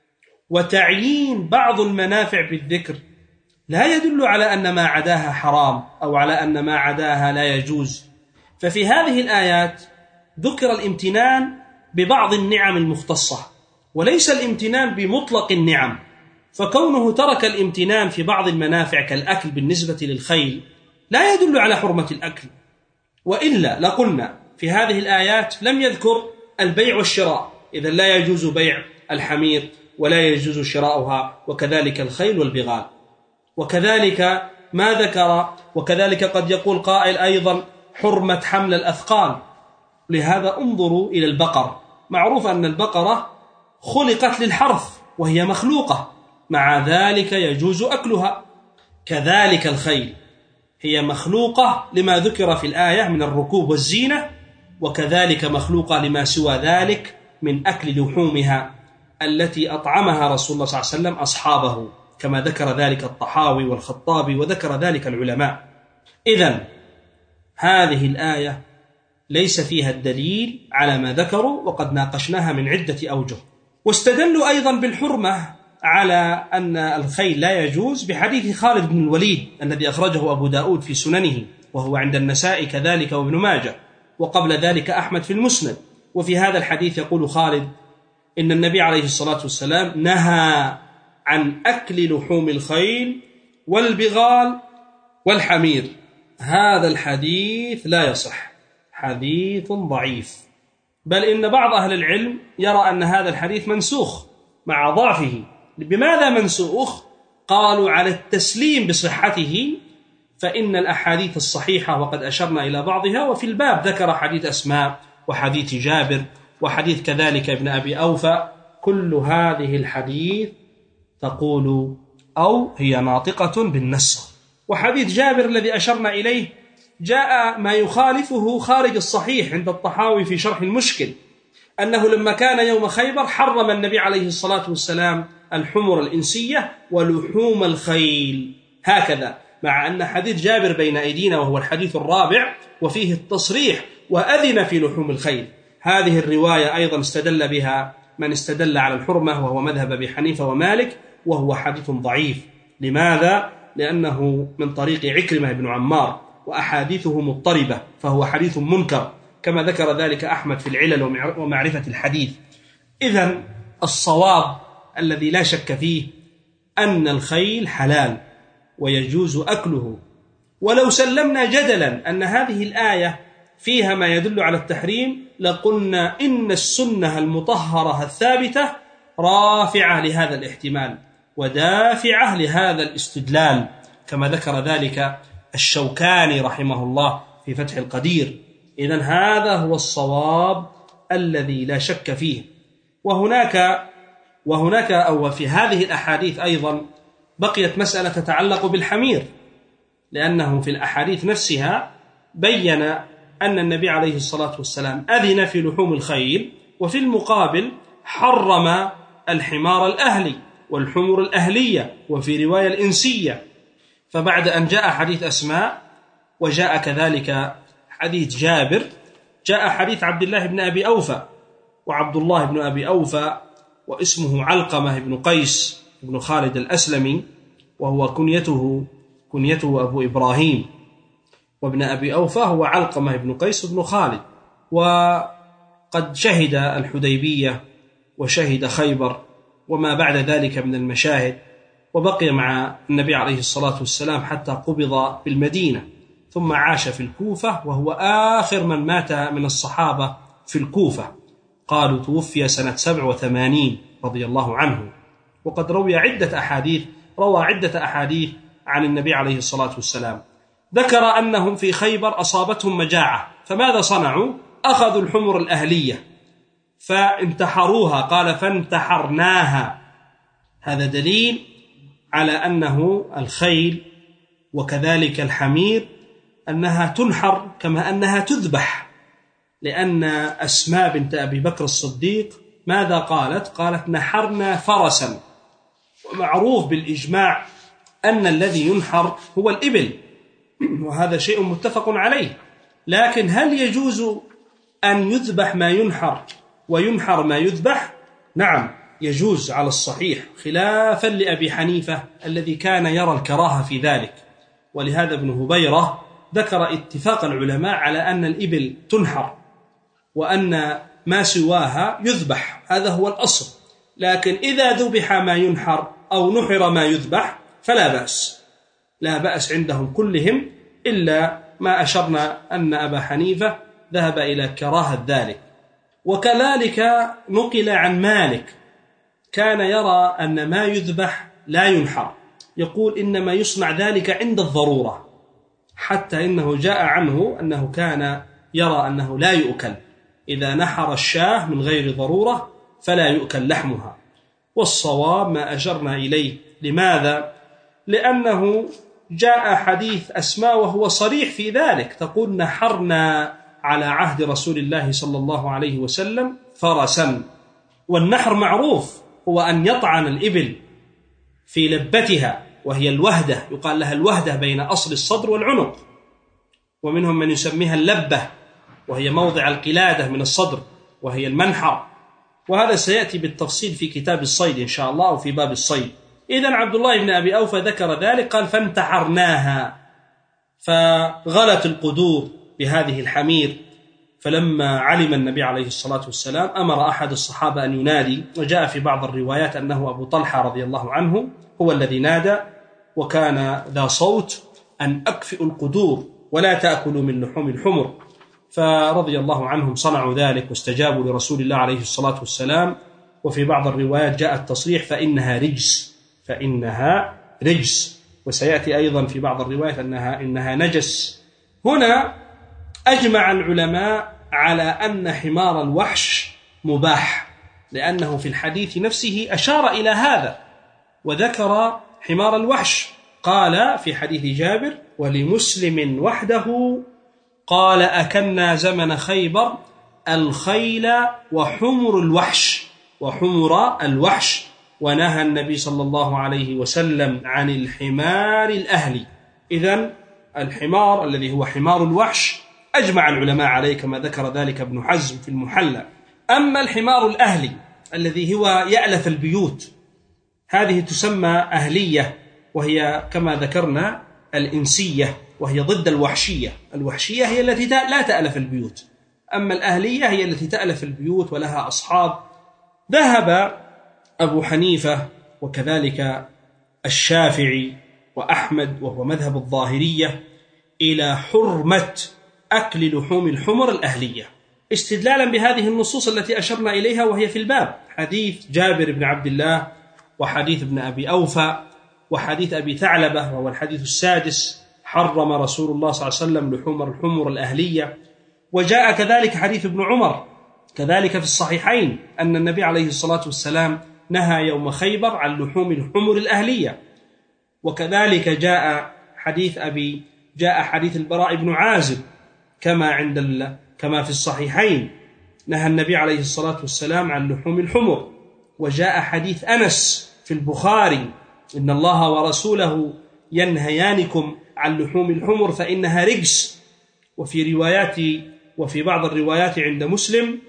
وتعيين بعض المنافع بالذكر لا يدل على أن ما عداها حرام أو على أن ما عداها لا يجوز. ففي هذه الآيات ذكر الامتنان ببعض النعم المختصة وليس الامتنان بمطلق النعم، فكونه ترك الامتنان في بعض المنافع كالأكل بالنسبة للخيل لا يدل على حرمة الأكل، وإلا لقلنا في هذه الآيات لم يذكر البيع والشراء، إذا لا يجوز بيع الحمير ولا يجوز شراؤها، وكذلك الخيل والبغال. وكذلك ما ذكر، وكذلك قد يقول قائل أيضا حرمة حمل الأثقال، لهذا انظروا إلى البقر، معروف أن البقرة خلقت للحرث وهي مخلوقة، مع ذلك يجوز أكلها. كذلك الخيل هي مخلوقة لما ذكر في الآية من الركوب والزينة، وكذلك مخلوقة لما سوى ذلك من أكل لحومها التي أطعمها رسول الله صلى الله عليه وسلم أصحابه، كما ذكر ذلك الطحاوي والخطابي وذكر ذلك العلماء. إذن هذه الآية ليس فيها الدليل على ما ذكروا، وقد ناقشناها من عدة أوجه. واستدلوا أيضا بالحرمة على أن الخيل لا يجوز بحديث خالد بن الوليد الذي أخرجه أبو داود في سننه، وهو عند النسائي كذلك وابن ماجه، وقبل ذلك أحمد في المسند. وفي هذا الحديث يقول خالد إن النبي عليه الصلاة والسلام نهى عن أكل لحوم الخيل والبغال والحمير. هذا الحديث لا يصح، حديث ضعيف، بل إن بعض أهل العلم يرى أن هذا الحديث منسوخ مع ضعفه. بماذا منسوخ؟ قالوا على التسليم بصحته، فإن الأحاديث الصحيحة وقد أشرنا إلى بعضها، وفي الباب ذكر حديث أسماء وحديث جابر وحديث كذلك ابن أبي أوفى، كل هذه الحديث تقول أو هي ناطقة بالنسخ. وحديث جابر الذي أشرنا إليه جاء ما يخالفه خارج الصحيح عند الطحاوي في شرح المشكل، أنه لما كان يوم خيبر حرم النبي عليه الصلاة والسلام الحمر الإنسية ولحوم الخيل هكذا، مع أن حديث جابر بين أيدينا وهو الحديث الرابع وفيه التصريح وأذن في لحوم الخيل. هذه الرواية أيضا استدل بها من استدل على الحرمة وهو مذهب أبي حنيفة ومالك، وهو حديث ضعيف. لماذا؟ لأنه من طريق عكرمة بن عمار وأحاديثه مضطربة، فهو حديث منكر كما ذكر ذلك أحمد في العلل ومعرفة الحديث. إذن الصواب الذي لا شك فيه أن الخيل حلال ويجوز أكله. ولو سلمنا جدلا أن هذه الآية فيها ما يدل على التحريم لقلنا إن السنة المطهرة الثابتة رافعة لهذا الاحتمال ودافعة لهذا الاستدلال، كما ذكر ذلك الشوكاني رحمه الله في فتح القدير. إذن هذا هو الصواب الذي لا شك فيه. وهناك وهناك أو في هذه الأحاديث أيضا بقيت مسألة تتعلق بالحمير، لأنه في الأحاديث نفسها بين أن النبي عليه الصلاة والسلام أذن في لحوم الخيل، وفي المقابل حرم الحمار الأهلي والحمر الأهلية، وفي رواية الإنسية. فبعد أن جاء حديث أسماء وجاء كذلك حديث جابر، جاء حديث عبد الله بن أبي أوفى. وعبد الله بن أبي أوفى واسمه علقمة بن قيس بن خالد الأسلمي، وهو كنيته كنيته أبو إبراهيم، وابن أبي أوفى هو علقمة بن قيس بن خالد. وقد شهد الحديبية وشهد خيبر وما بعد ذلك من المشاهد، وبقي مع النبي عليه الصلاة والسلام حتى قبض بالمدينة، ثم عاش في الكوفة، وهو آخر من مات من الصحابة في الكوفة. قالوا توفي سنة سبع وثمانين رضي الله عنه. وقد روي عدة أحاديث روى عدة أحاديث عن النبي عليه الصلاة والسلام. ذكر أنهم في خيبر أصابتهم مجاعة، فماذا صنعوا؟ أخذوا الحمر الأهلية فانتحروها، قال فانتحرناها. هذا دليل على أنه الخيل وكذلك الحمير أنها تنحر كما أنها تذبح، لأن أسماء بنت أبي بكر الصديق ماذا قالت؟ قالت نحرنا فرسا. ومعروف بالإجماع أن الذي ينحر هو الإبل، وهذا شيء متفق عليه. لكن هل يجوز أن يذبح ما ينحر وينحر ما يذبح؟ نعم يجوز على الصحيح، خلافا لأبي حنيفة الذي كان يرى الكراهة في ذلك. ولهذا ابن هبيرة ذكر اتفاق العلماء على أن الإبل تنحر وأن ما سواها يذبح، هذا هو الأصل. لكن إذا ذبح ما ينحر أو نحر ما يذبح فلا بأس، لا بأس عندهم كلهم، إلا ما أشرنا أن أبا حنيفة ذهب إلى كراهة ذلك. وكذلك نقل عن مالك كان يرى أن ما يذبح لا ينحر، يقول إنما يصنع ذلك عند الضرورة، حتى إنه جاء عنه أنه كان يرى أنه لا يؤكل إذا نحر الشاة من غير ضرورة فلا يؤكل لحمها. والصواب ما أشرنا إليه. لماذا؟ لأنه جاء حديث أسماء وهو صريح في ذلك، تقول نحرنا على عهد رسول الله صلى الله عليه وسلم فرسا. والنحر معروف هو أن يطعن الإبل في لبتها، وهي الوهدة، يقال لها الوهدة بين أصل الصدر والعنق، ومنهم من يسميها اللبة وهي موضع القلادة من الصدر وهي المنحر. وهذا سيأتي بالتفصيل في كتاب الصيد إن شاء الله وفي باب الصيد. إذن عبد الله بن أبي أوفى ذكر ذلك، قال فانتحرناها، فغلت القدور بهذه الحمير. فلما علم النبي عليه الصلاة والسلام أمر أحد الصحابة أن ينادي، وجاء في بعض الروايات أنه أبو طلحة رضي الله عنه هو الذي نادى، وكان ذا صوت أن أكفئوا القدور ولا تأكلوا من لحوم الحمر. فرضي الله عنهم صنعوا ذلك واستجابوا لرسول الله عليه الصلاة والسلام. وفي بعض الروايات جاء التصريح فإنها رجس، فإنها رجس، وسيأتي أيضا في بعض الروايات أنها إنها نجس. هنا أجمع العلماء على أن حمار الوحش مباح، لأنه في الحديث نفسه أشار إلى هذا وذكر حمار الوحش. قال في حديث جابر: ولمسلم وحده قال: أكلنا زمن خيبر الخيل وحمر الوحش وحمر الوحش، ونهى النبي صلى الله عليه وسلم عن الحمار الأهلي. إذن الحمار الذي هو حمار الوحش أجمع العلماء عليه كما ذكر ذلك ابن حزم في المحلى. أما الحمار الأهلي الذي هو يألف البيوت، هذه تسمى أهلية، وهي كما ذكرنا الإنسية، وهي ضد الوحشية. الوحشية هي التي لا تألف البيوت، أما الأهلية هي التي تألف البيوت ولها أصحاب. ذهب أبو حنيفة وكذلك الشافعي وأحمد، وهو مذهب الظاهرية، إلى حرمة أكل لحوم الحمر الأهلية، استدلالا بهذه النصوص التي أشرنا إليها وهي في الباب: حديث جابر بن عبد الله، وحديث ابن أبي أوفى، وحديث أبي ثعلبة وهو الحديث السادس: حرم رسول الله صلى الله عليه وسلم لحوم الحمر الأهلية. وجاء كذلك حديث ابن عمر كذلك في الصحيحين أن النبي عليه الصلاة والسلام نهى يوم خيبر عن لحوم الحمر الأهلية. وكذلك جاء حديث أبي جاء حديث البراء بن عازب كما عند ال... كما في الصحيحين، نهى النبي عليه الصلاة والسلام عن لحوم الحمر. وجاء حديث أنس في البخاري: إن الله ورسوله ينهيانكم عن لحوم الحمر فإنها رجس. وفي روايات وفي بعض الروايات عند مسلم: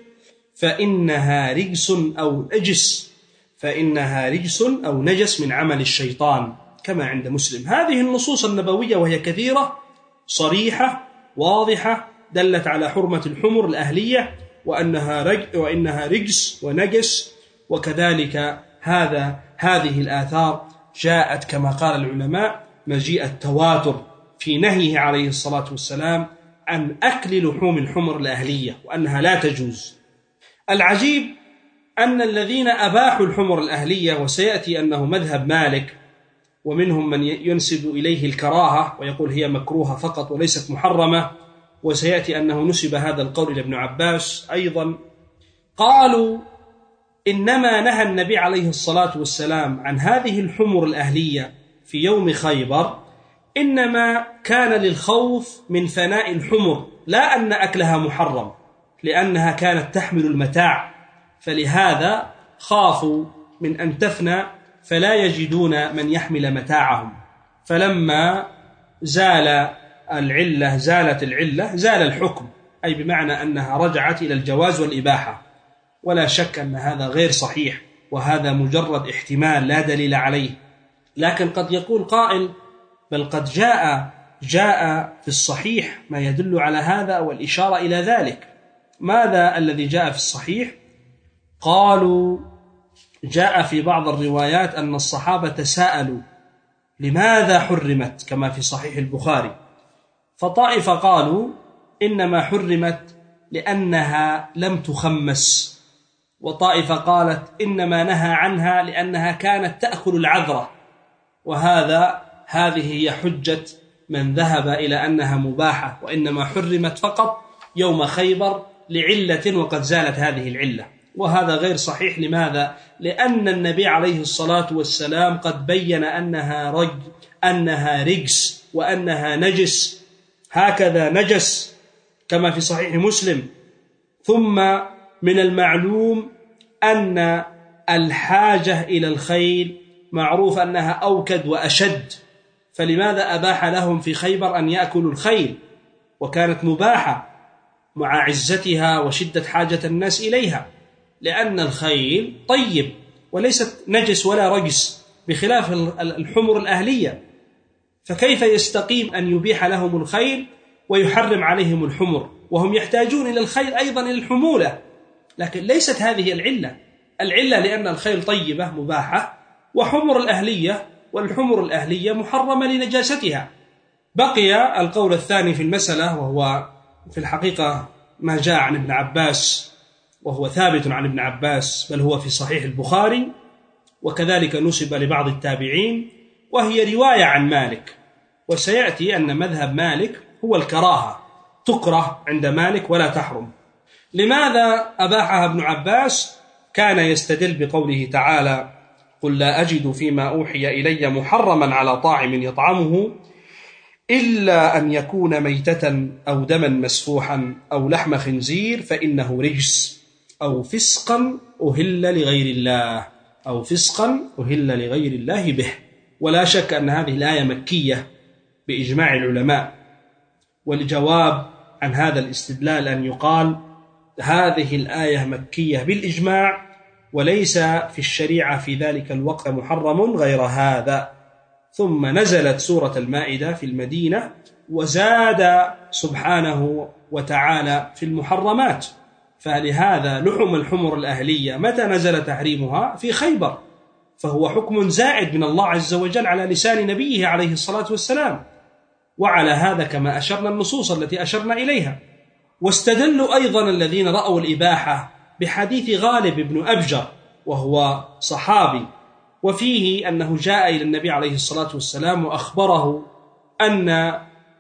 فإنها رجس أو نجس فإنها رجس أو نجس من عمل الشيطان، كما عند مسلم. هذه النصوص النبوية وهي كثيرة صريحة واضحة دلت على حرمة الحمر الأهلية وأنها رج وإنها رجس ونجس. وكذلك هذا هذه الآثار جاءت كما قال العلماء مجيء التواتر في نهيه عليه الصلاة والسلام عن أكل لحوم الحمر الأهلية وأنها لا تجوز. العجيب أن الذين أباحوا الحمر الأهلية، وسيأتي أنه مذهب مالك، ومنهم من ينسب إليه الكراهة ويقول هي مكروهة فقط وليست محرمة، وسيأتي أنه نسب هذا القول إلى ابن عباس أيضا، قالوا إنما نهى النبي عليه الصلاة والسلام عن هذه الحمر الأهلية في يوم خيبر إنما كان للخوف من فناء الحمر، لا أن أكلها محرم، لأنها كانت تحمل المتاع، فلهذا خافوا من أن تفنى فلا يجدون من يحمل متاعهم. فلما زال العلة زالت العلة زال الحكم، أي بمعنى أنها رجعت إلى الجواز والإباحة. ولا شك أن هذا غير صحيح، وهذا مجرد احتمال لا دليل عليه. لكن قد يقول قائل: بل قد جاء جاء في الصحيح ما يدل على هذا والإشارة إلى ذلك. ماذا الذي جاء في الصحيح؟ قالوا: جاء في بعض الروايات أن الصحابة تساءلوا لماذا حرمت، كما في صحيح البخاري، فطائفة قالوا إنما حرمت لأنها لم تخمس، وطائفة قالت إنما نهى عنها لأنها كانت تأكل العذرة. وهذا هذه هي حجة من ذهب إلى أنها مباحة، وإنما حرمت فقط يوم خيبر لعلة وقد زالت هذه العلة. وهذا غير صحيح. لماذا؟ لأن النبي عليه الصلاة والسلام قد بين أنها رج أنها رجس وأنها نجس، هكذا نجس كما في صحيح مسلم. ثم من المعلوم أن الحاجة إلى الخيل معروف أنها أوكد وأشد، فلماذا أباح لهم في خيبر أن يأكلوا الخيل وكانت مباحة مع عزتها وشدة حاجة الناس إليها؟ لأن الخيل طيب وليست نجس ولا رجس، بخلاف الحمر الأهلية. فكيف يستقيم أن يبيح لهم الخيل ويحرم عليهم الحمر، وهم يحتاجون إلى الخيل أيضا إلى الحمولة؟ لكن ليست هذه العلة. العلة لأن الخيل طيبة مباحة، وحمر الأهلية والحمر الأهلية محرمة لنجاستها. بقي القول الثاني في المسألة، وهو في الحقيقة ما جاء عن ابن عباس، وهو ثابت عن ابن عباس، بل هو في صحيح البخاري، وكذلك نسب لبعض التابعين، وهي رواية عن مالك. وسيأتي أن مذهب مالك هو الكراهة، تكره عند مالك ولا تحرم. لماذا أباحها ابن عباس؟ كان يستدل بقوله تعالى: قل لا أجد فيما أوحي إلي محرما على طاعم يطعمه إلا أن يكون ميتة أو دما مسفوحا أو لحم خنزير فإنه رجس أو فسقا أهل لغير الله أو فسقا أهل لغير الله به. ولا شك أن هذه الآية مكية بإجماع العلماء، والجواب عن هذا الاستدلال أن يقال هذه الآية مكية بالإجماع، وليس في الشريعة في ذلك الوقت محرم غير هذا. ثم نزلت سورة المائدة في المدينة، وزاد سبحانه وتعالى في المحرمات. فلهذا لحم الحمر الأهلية متى نزل تحريمها؟ في خيبر، فهو حكم زائد من الله عز وجل على لسان نبيه عليه الصلاة والسلام. وعلى هذا كما أشرنا النصوص التي أشرنا إليها. واستدلوا أيضا الذين رأوا الإباحة بحديث غالب بن أبجر، وهو صحابي، وفيه أنه جاء إلى النبي عليه الصلاة والسلام وأخبره أن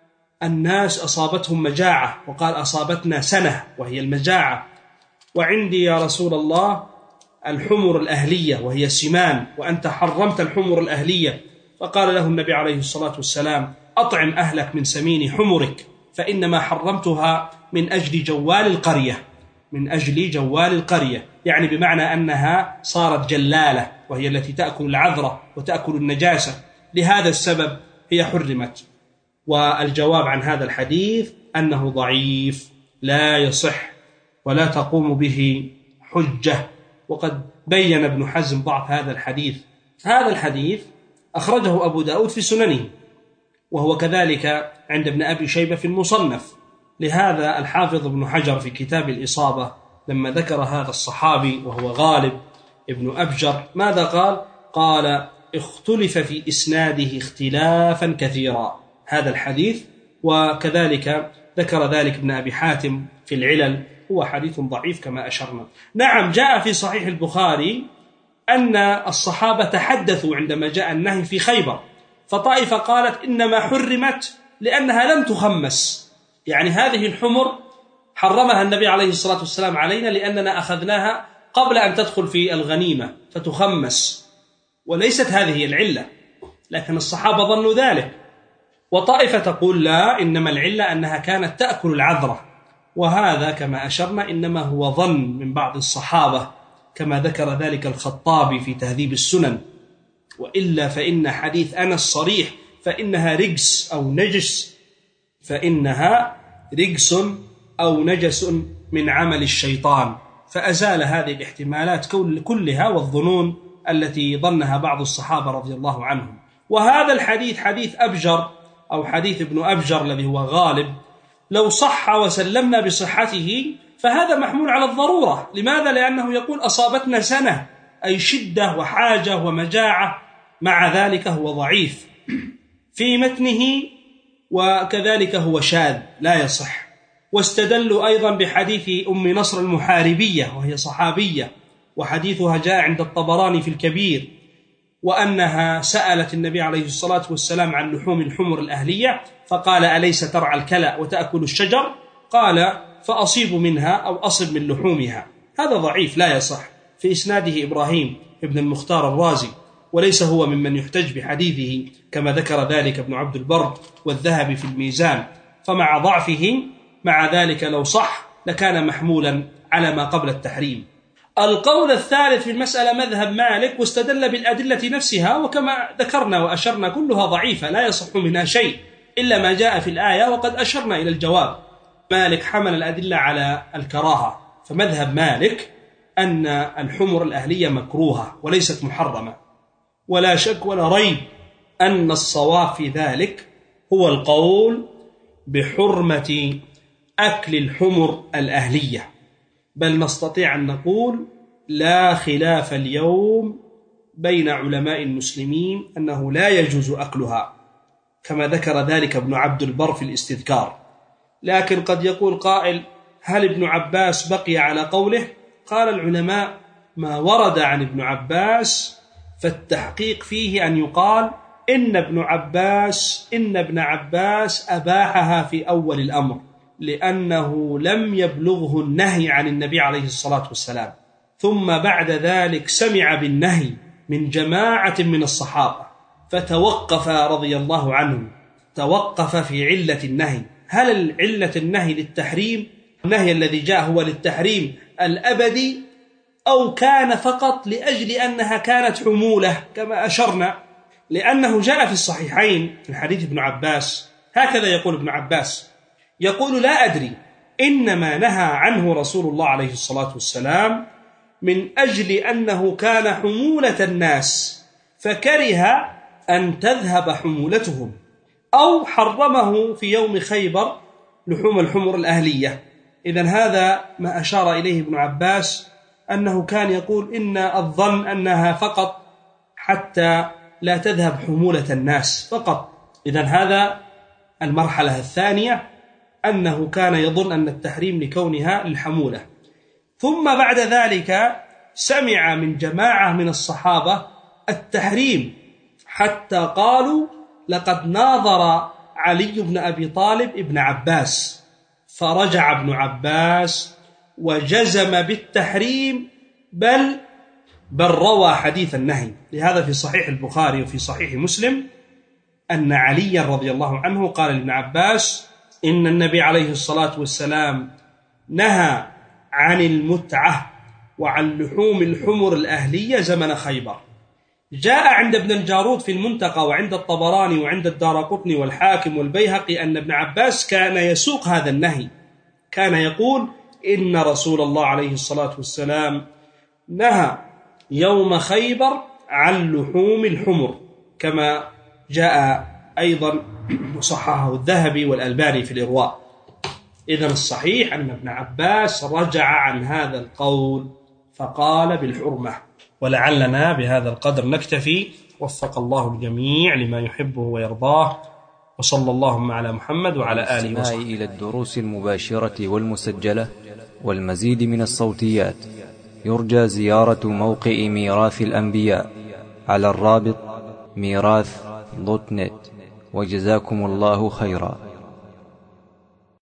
الناس أصابتهم مجاعة، وقال: أصابتنا سنة وهي المجاعة، وعندي يا رسول الله الحمر الأهلية وهي سمان، وأنت حرمت الحمر الأهلية. فقال له النبي عليه الصلاة والسلام: أطعم أهلك من سمين حمرك، فإنما حرمتها من أجل جوال القرية، من أجل جوال القرية، يعني بمعنى أنها صارت جلالة، وهي التي تأكل العذرة وتأكل النجاسة، لهذا السبب هي حرمت. والجواب عن هذا الحديث أنه ضعيف لا يصح ولا تقوم به حجة، وقد بين ابن حزم ضعف هذا الحديث. هذا الحديث أخرجه أبو داود في سننه، وهو كذلك عند ابن أبي شيبة في المصنف. لهذا الحافظ ابن حجر في كتاب الإصابة لما ذكر هذا الصحابي وهو غالب ابن أبجر ماذا قال؟ قال: اختلف في إسناده اختلافا كثيرا هذا الحديث، وكذلك ذكر ذلك ابن أبي حاتم في العلل، هو حديث ضعيف كما أشرنا. نعم، جاء في صحيح البخاري أن الصحابة تحدثوا عندما جاء النهي في خيبر، فطائفة قالت إنما حرمت لأنها لم تخمس، يعني هذه الحمر حرمها النبي عليه الصلاة والسلام علينا لأننا أخذناها قبل أن تدخل في الغنيمة فتخمس، وليست هذه العلة، لكن الصحابة ظنوا ذلك. وطائفة تقول لا، إنما العلة أنها كانت تأكل العذرة، وهذا كما أشرنا إنما هو ظن من بعض الصحابة، كما ذكر ذلك الخطابي في تهذيب السنن. وإلا فإن حديث أنس صريح، فإنها رجس أو نجس، فإنها رجس أو نجس من عمل الشيطان، فأزال هذه الاحتمالات كلها والظنون التي ظنها بعض الصحابة رضي الله عنهم. وهذا الحديث حديث أبجر أو حديث ابن أبجر الذي هو غالب، لو صح وسلمنا بصحته فهذا محمول على الضرورة. لماذا؟ لأنه يقول أصابتنا سنة، أي شدة وحاجة ومجاعة، مع ذلك هو ضعيف في متنه، وكذلك هو شاذ لا يصح. واستدلوا أيضا بحديث أم نصر المحاربية وهي صحابية، وحديثها جاء عند الطبراني في الكبير، وأنها سألت النبي عليه الصلاة والسلام عن لحوم الحمر الأهلية، فقال: أليس ترعى الكلأ وتأكل الشجر؟ قال: فأصيب منها أو أصب من لحومها. هذا ضعيف لا يصح. في إسناده إبراهيم ابن المختار الرازي، وليس هو ممن يحتج بحديثه كما ذكر ذلك ابن عبد البر والذهبي في الميزان. فمع ضعفه مع ذلك لو صح لكان محمولا على ما قبل التحريم. القول الثالث في المسألة مذهب مالك، واستدل بالأدلة نفسها، وكما ذكرنا وأشرنا كلها ضعيفة لا يصح منها شيء إلا ما جاء في الآية، وقد أشرنا إلى الجواب. مالك حمل الأدلة على الكراهة، فمذهب مالك أن الحمر الأهلية مكروهة وليست محرمة، ولا شك ولا ريب أن الصواب في ذلك هو القول بحرمة أكل الحمر الأهلية، بل نستطيع أن نقول لا خلاف اليوم بين علماء المسلمين أنه لا يجوز أكلها، كما ذكر ذلك ابن عبد البر في الاستذكار. لكن قد يقول قائل: هل ابن عباس بقي على قوله؟ قال العلماء: ما ورد عن ابن عباس فالتحقيق فيه أن يقال إن ابن عباس إن ابن عباس أباحها في أول الأمر، لأنه لم يبلغه النهي عن النبي عليه الصلاة والسلام، ثم بعد ذلك سمع بالنهي من جماعة من الصحابة فتوقف رضي الله عنه، توقف في علة النهي. هل علة النهي للتحريم، النهي الذي جاء هو للتحريم الأبدي، أو كان فقط لأجل أنها كانت حمولة كما أشرنا؟ لأنه جاء في الصحيحين من حديث ابن عباس، هكذا يقول ابن عباس، يقول: لا أدري، إنما نهى عنه رسول الله عليه الصلاة والسلام من أجل أنه كان حمولة الناس فكره أن تذهب حمولتهم، أو حرمه في يوم خيبر لحوم الحمر الأهلية. إذن هذا ما أشار إليه ابن عباس، أنه كان يقول إن الظن أنها فقط حتى لا تذهب حمولة الناس فقط. إذن هذا المرحلة الثانية، أنه كان يظن أن التحريم لكونها للحمولة. ثم بعد ذلك سمع من جماعة من الصحابة التحريم، حتى قالوا: لقد ناظر علي بن أبي طالب ابن عباس، فرجع ابن عباس وجزم بالتحريم، بل بل روى حديث النهي. لهذا في صحيح البخاري وفي صحيح مسلم أن علي رضي الله عنه قال لابن عباس: إن النبي عليه الصلاة والسلام نهى عن المتعة وعن لحوم الحمر الأهلية زمن خيبر. جاء عند ابن الجارود في المنتقى وعند الطبراني وعند الدارقطني والحاكم والبيهقي أن ابن عباس كان يسوق هذا النهي، كان يقول: إن رسول الله عليه الصلاة والسلام نهى يوم خيبر عن لحوم الحمر، كما جاء أيضا صححه الذهبي والألباني في الإرواء. إذن الصحيح أن ابن عباس رجع عن هذا القول فقال بالحرمة. ولعلنا بهذا القدر نكتفي، وفق الله الجميع لما يحبه ويرضاه، وصلى اللهم على محمد وعلى آله وصحبه. إلى الدروس المباشرة والمسجلة والمزيد من الصوتيات، يرجى زيارة موقع ميراث الأنبياء على الرابط ميراث دوت نت. وجزاكم الله خيرا.